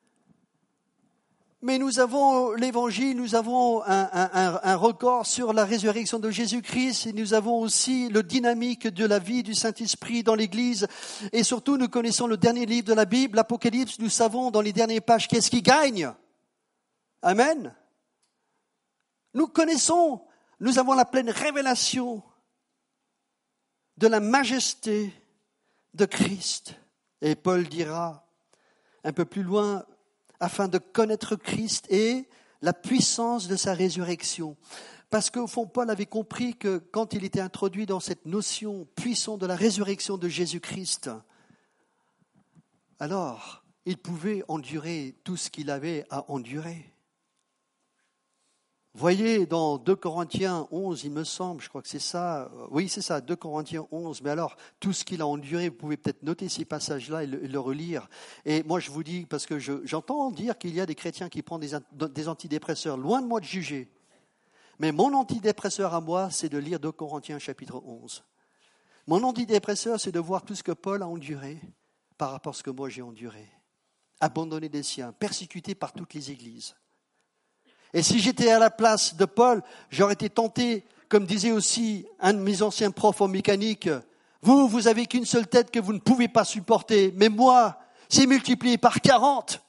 Mais nous avons l'Évangile, nous avons un, un, un record sur la résurrection de Jésus-Christ et nous avons aussi le dynamique de la vie du Saint-Esprit dans l'Église. Et surtout, nous connaissons le dernier livre de la Bible, l'Apocalypse. Nous savons dans les dernières pages qu'est-ce qui gagne. Amen. Nous connaissons, nous avons la pleine révélation de la majesté de Christ. Et Paul dira un peu plus loin, afin de connaître Christ et la puissance de sa résurrection. Parce qu'au fond, Paul avait compris que quand il était introduit dans cette notion puissante de la résurrection de Jésus-Christ, alors il pouvait endurer tout ce qu'il avait à endurer. Voyez dans deux Corinthiens onze, il me semble, je crois que c'est ça, oui c'est ça, deux Corinthiens onze, mais alors tout ce qu'il a enduré, vous pouvez peut-être noter ces passages-là et le, et le relire. Et moi je vous dis, parce que je, j'entends dire qu'il y a des chrétiens qui prennent des, des antidépresseurs, loin de moi de juger, mais mon antidépresseur à moi, c'est de lire deux Corinthiens chapitre onze. Mon antidépresseur, c'est de voir tout ce que Paul a enduré par rapport à ce que moi j'ai enduré. Abandonné des siens, persécuté par toutes les églises. Et si j'étais à la place de Paul, j'aurais été tenté, comme disait aussi un de mes anciens profs en mécanique, vous, vous avez qu'une seule tête que vous ne pouvez pas supporter, mais moi, c'est multiplié par quarante.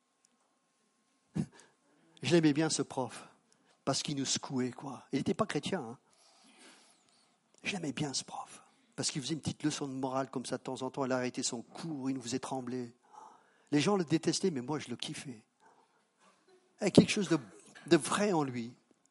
Je l'aimais bien ce prof, parce qu'il nous secouait, quoi. Il n'était pas chrétien, hein. Je l'aimais bien ce prof, parce qu'il faisait une petite leçon de morale comme ça de temps en temps, il arrêtait son cours, il nous faisait trembler. Les gens le détestaient, mais moi je le kiffais. Il y a quelque chose de de vrai en lui.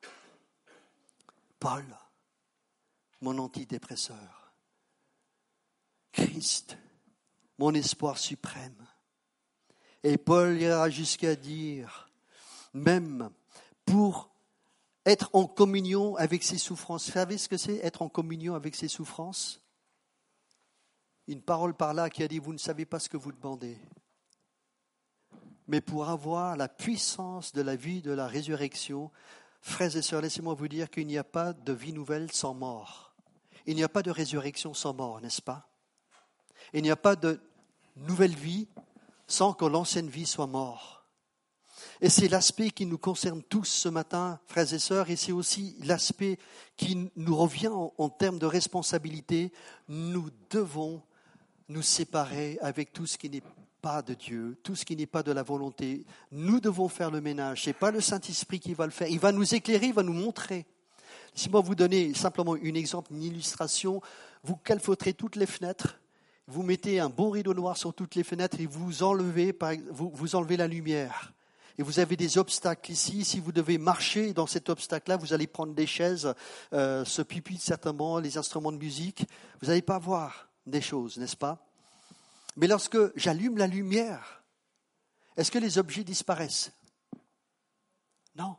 Paul, mon antidépresseur. Christ, mon espoir suprême. Et Paul ira jusqu'à dire, même pour être en communion avec ses souffrances. Vous savez ce que c'est, être en communion avec ses souffrances? une parole par là qui a dit « Vous ne savez pas ce que vous demandez ». Mais pour avoir la puissance de la vie, de la résurrection, frères et sœurs, laissez-moi vous dire qu'il n'y a pas de vie nouvelle sans mort. Il n'y a pas de résurrection sans mort, n'est-ce pas? Il n'y a pas de nouvelle vie sans que l'ancienne vie soit morte. Et c'est l'aspect qui nous concerne tous ce matin, frères et sœurs, et c'est aussi l'aspect qui nous revient en, en termes de responsabilité. Nous devons nous séparer avec tout ce qui n'est pas de Dieu, tout ce qui n'est pas de la volonté. Nous devons faire le ménage. Ce n'est pas le Saint-Esprit qui va le faire. Il va nous éclairer, il va nous montrer. Laissez-moi vous donner simplement un exemple, une illustration. Vous calfeutrez toutes les fenêtres, vous mettez un beau rideau noir sur toutes les fenêtres et vous enlevez, vous, vous enlevez la lumière. Et vous avez des obstacles ici. Si vous devez marcher dans cet obstacle-là, vous allez prendre des chaises, euh, ce pupitre certainement, les instruments de musique. Vous n'allez pas voir des choses, n'est-ce pas? Mais lorsque j'allume la lumière, est-ce que les objets disparaissent? Non.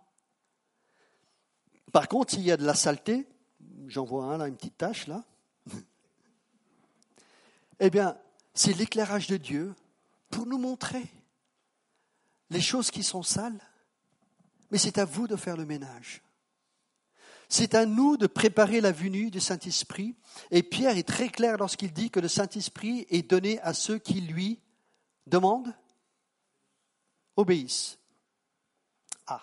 Par contre, s'il y a de la saleté, j'en vois un là, une petite tache là, eh bien, c'est l'éclairage de Dieu pour nous montrer les choses qui sont sales, mais c'est à vous de faire le ménage. C'est à nous de préparer la venue du Saint-Esprit. Et Pierre est très clair lorsqu'il dit que le Saint-Esprit est donné à ceux qui lui demandent, obéissent. Ah,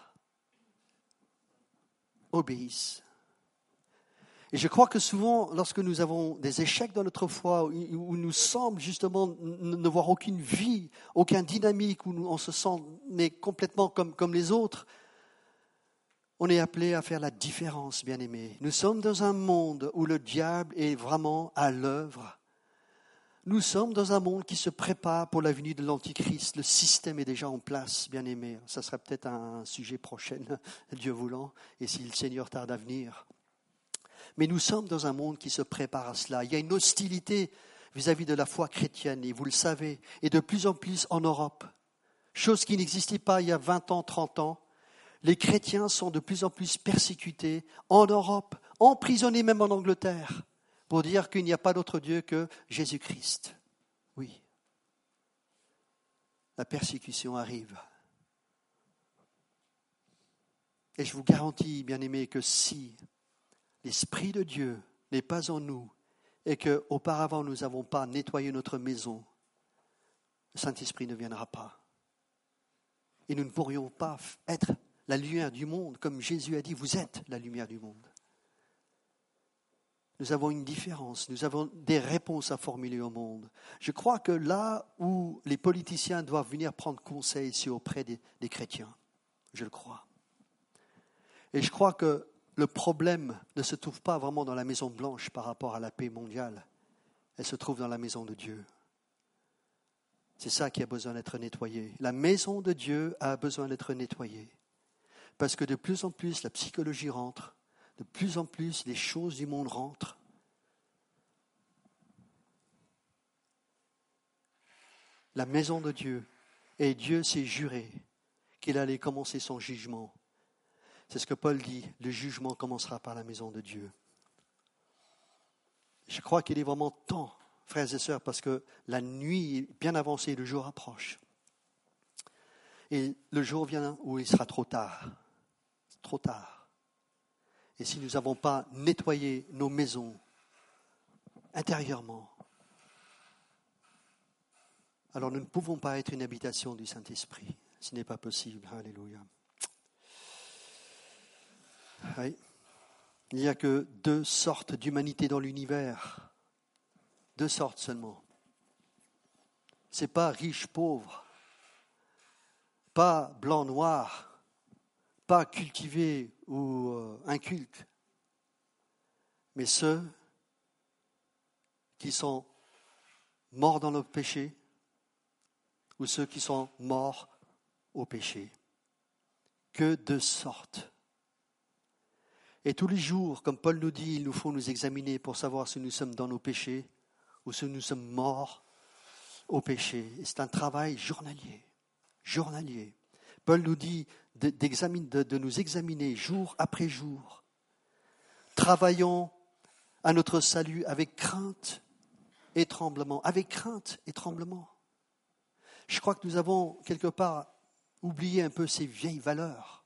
obéissent. Et je crois que souvent, lorsque nous avons des échecs dans notre foi, où nous semble justement ne voir aucune vie, aucun dynamique, où on se sent mais complètement comme, comme les autres, on est appelé à faire la différence, bien-aimés. Nous sommes dans un monde où le diable est vraiment à l'œuvre. Nous sommes dans un monde qui se prépare pour la venue de l'Antichrist. Le système est déjà en place, bien-aimés. Ça sera peut-être un sujet prochain, Dieu voulant, et si le Seigneur tarde à venir. Mais nous sommes dans un monde qui se prépare à cela. Il y a une hostilité vis-à-vis de la foi chrétienne, et vous le savez, et de plus en plus en Europe. Chose qui n'existait pas il y a vingt ans, trente ans. Les chrétiens sont de plus en plus persécutés en Europe, emprisonnés même en Angleterre, pour dire qu'il n'y a pas d'autre Dieu que Jésus-Christ. Oui, la persécution arrive. Et je vous garantis, bien-aimés, que si l'Esprit de Dieu n'est pas en nous et qu'auparavant nous n'avons pas nettoyé notre maison, le Saint-Esprit ne viendra pas. Et nous ne pourrions pas être la lumière du monde, comme Jésus a dit, vous êtes la lumière du monde. Nous avons une différence, nous avons des réponses à formuler au monde. Je crois que là où les politiciens doivent venir prendre conseil, c'est auprès des, des chrétiens. Je le crois. Et je crois que le problème ne se trouve pas vraiment dans la Maison Blanche par rapport à la paix mondiale. Elle se trouve dans la maison de Dieu. C'est ça qui a besoin d'être nettoyé. La maison de Dieu a besoin d'être nettoyée. Parce que de plus en plus, la psychologie rentre. De plus en plus, les choses du monde rentrent. La maison de Dieu. Et Dieu s'est juré qu'il allait commencer son jugement. C'est ce que Paul dit, le jugement commencera par la maison de Dieu. Je crois qu'il est vraiment temps, frères et sœurs, parce que la nuit est bien avancée, le jour approche. Et le jour vient où il sera trop tard. Trop tard. Et si nous n'avons pas nettoyé nos maisons intérieurement, alors nous ne pouvons pas être une habitation du Saint-Esprit. Ce n'est pas possible. Alléluia. Oui. Il n'y a que deux sortes d'humanité dans l'univers. Deux sortes seulement. Ce n'est pas riche, pauvre. Pas blanc, noir. Pas cultivé ou euh, inculte. Mais ceux qui sont morts dans le péché ou ceux qui sont morts au péché. Que deux sortes. Et tous les jours, comme Paul nous dit, il nous faut nous examiner pour savoir si nous sommes dans nos péchés ou si nous sommes morts au péché. Et c'est un travail journalier. Journalier. Paul nous dit de, de, de nous examiner jour après jour. Travaillons à notre salut avec crainte et tremblement, avec crainte et tremblement. Je crois que nous avons quelque part oublié un peu ces vieilles valeurs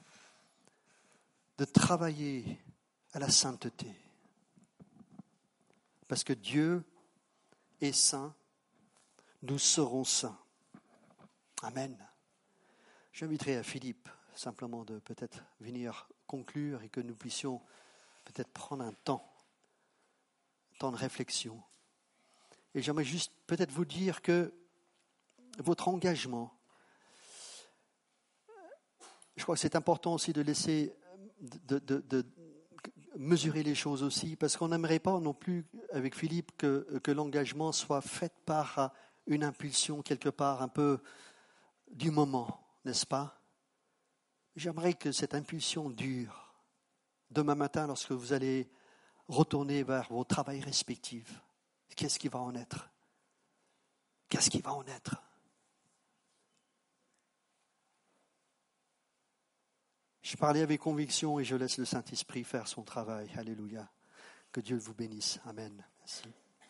de travailler à la sainteté. Parce que Dieu est saint, nous serons saints. Amen. J'inviterai à Philippe simplement de peut-être venir conclure et que nous puissions peut-être prendre un temps, un temps de réflexion. Et j'aimerais juste peut-être vous dire que votre engagement, je crois que c'est important aussi de laisser, de, de, de mesurer les choses aussi, parce qu'on n'aimerait pas non plus avec Philippe que, que l'engagement soit fait par une impulsion quelque part un peu du moment, n'est-ce pas? J'aimerais que cette impulsion dure. Demain matin, lorsque vous allez retourner vers vos travails respectifs, qu'est-ce qui va en être? Qu'est-ce qui va en être? Je parlais avec conviction et je laisse le Saint-Esprit faire son travail. Alléluia. Que Dieu vous bénisse. Amen. Merci.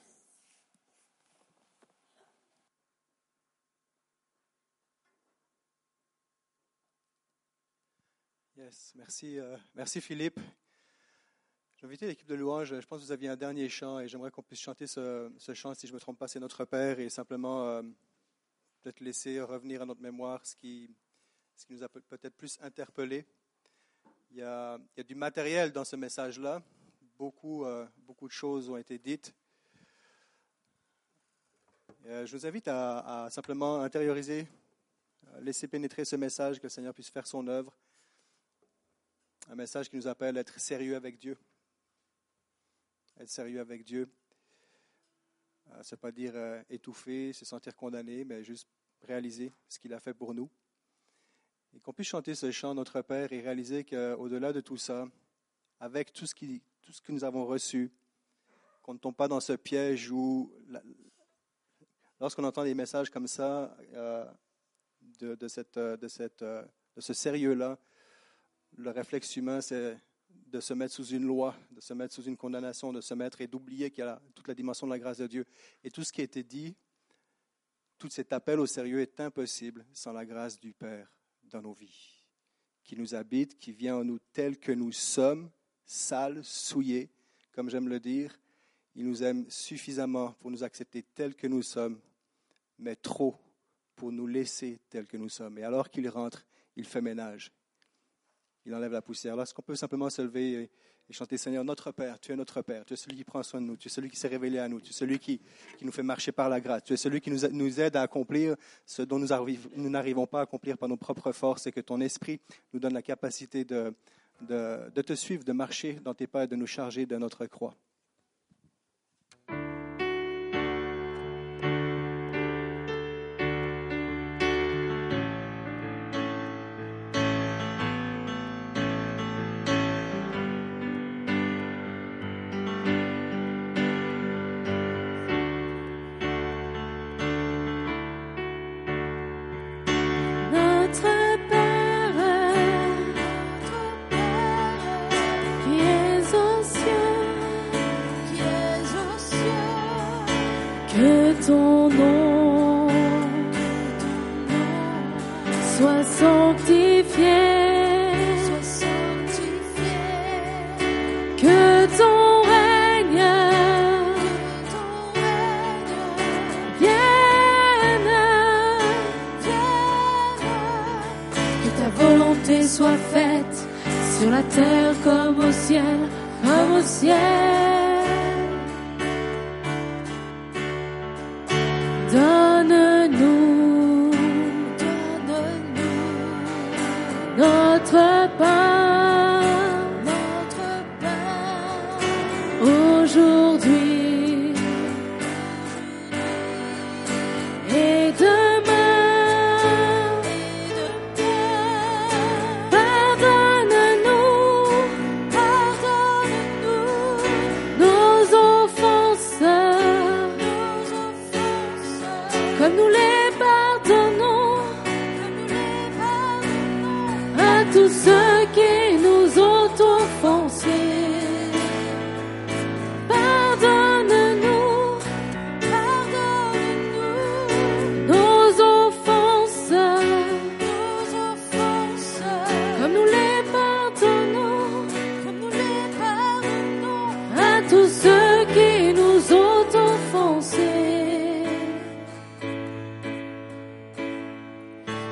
Yes, merci, euh, merci Philippe. J'ai invité l'équipe de louange. Je pense que vous aviez un dernier chant et j'aimerais qu'on puisse chanter ce, ce chant, si je ne me trompe pas, c'est Notre Père, et simplement euh, peut-être laisser revenir à notre mémoire ce qui, ce qui nous a peut-être plus interpellés. Il y, a, il y a du matériel dans ce message-là. Beaucoup, euh, beaucoup de choses ont été dites. Euh, je vous invite à, à simplement intérioriser, à laisser pénétrer ce message, que le Seigneur puisse faire son œuvre. Un message qui nous appelle à être sérieux avec Dieu. Être sérieux avec Dieu. Euh, ce n'est pas dire euh, étouffer, se sentir condamné, mais juste réaliser ce qu'il a fait pour nous. Et qu'on puisse chanter ce chant, Notre Père, et réaliser qu'au-delà de tout ça, avec tout ce, qui, tout ce que nous avons reçu, qu'on ne tombe pas dans ce piège où, la, lorsqu'on entend des messages comme ça, euh, de, de, cette, de, cette, de ce sérieux-là, le réflexe humain, c'est de se mettre sous une loi, de se mettre sous une condamnation, de se mettre et d'oublier qu'il y a toute la dimension de la grâce de Dieu. Et tout ce qui a été dit, tout cet appel au sérieux est impossible sans la grâce du Père dans nos vies, qui nous habite, qui vient en nous tel que nous sommes, sales, souillés, comme j'aime le dire. Il nous aime suffisamment pour nous accepter tels que nous sommes, mais trop pour nous laisser tels que nous sommes. Et alors qu'il rentre, il fait ménage. Il enlève la poussière. Là, est-ce qu'on peut simplement se lever et, et chanter, Seigneur, notre Père, tu es notre Père, tu es celui qui prend soin de nous, tu es celui qui s'est révélé à nous, tu es celui qui, qui nous fait marcher par la grâce, tu es celui qui nous, nous aide à accomplir ce dont nous, arrive, nous n'arrivons pas à accomplir par nos propres forces, et que ton esprit nous donne la capacité de, de, de te suivre, de marcher dans tes pas et de nous charger de notre croix. Ton nom soit sanctifié, que ton règne vienne, que ta volonté soit faite sur la terre comme au ciel, comme au ciel. Donne-nous, donne-nous notre pain, notre pain aujourd'hui et demain. Pardonne-nous, pardonne-nous nos offenses, comme nous les pardonnons à tous ceux qui nous ont offensés. Pardonne-nous,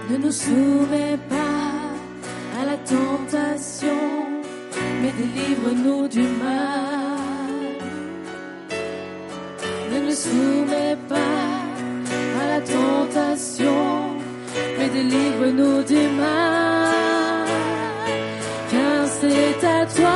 Ne nous soumets pas à la tentation, mais délivre-nous du mal. Ne nous soumets pas à la tentation, mais délivre-nous du mal. Car c'est à toi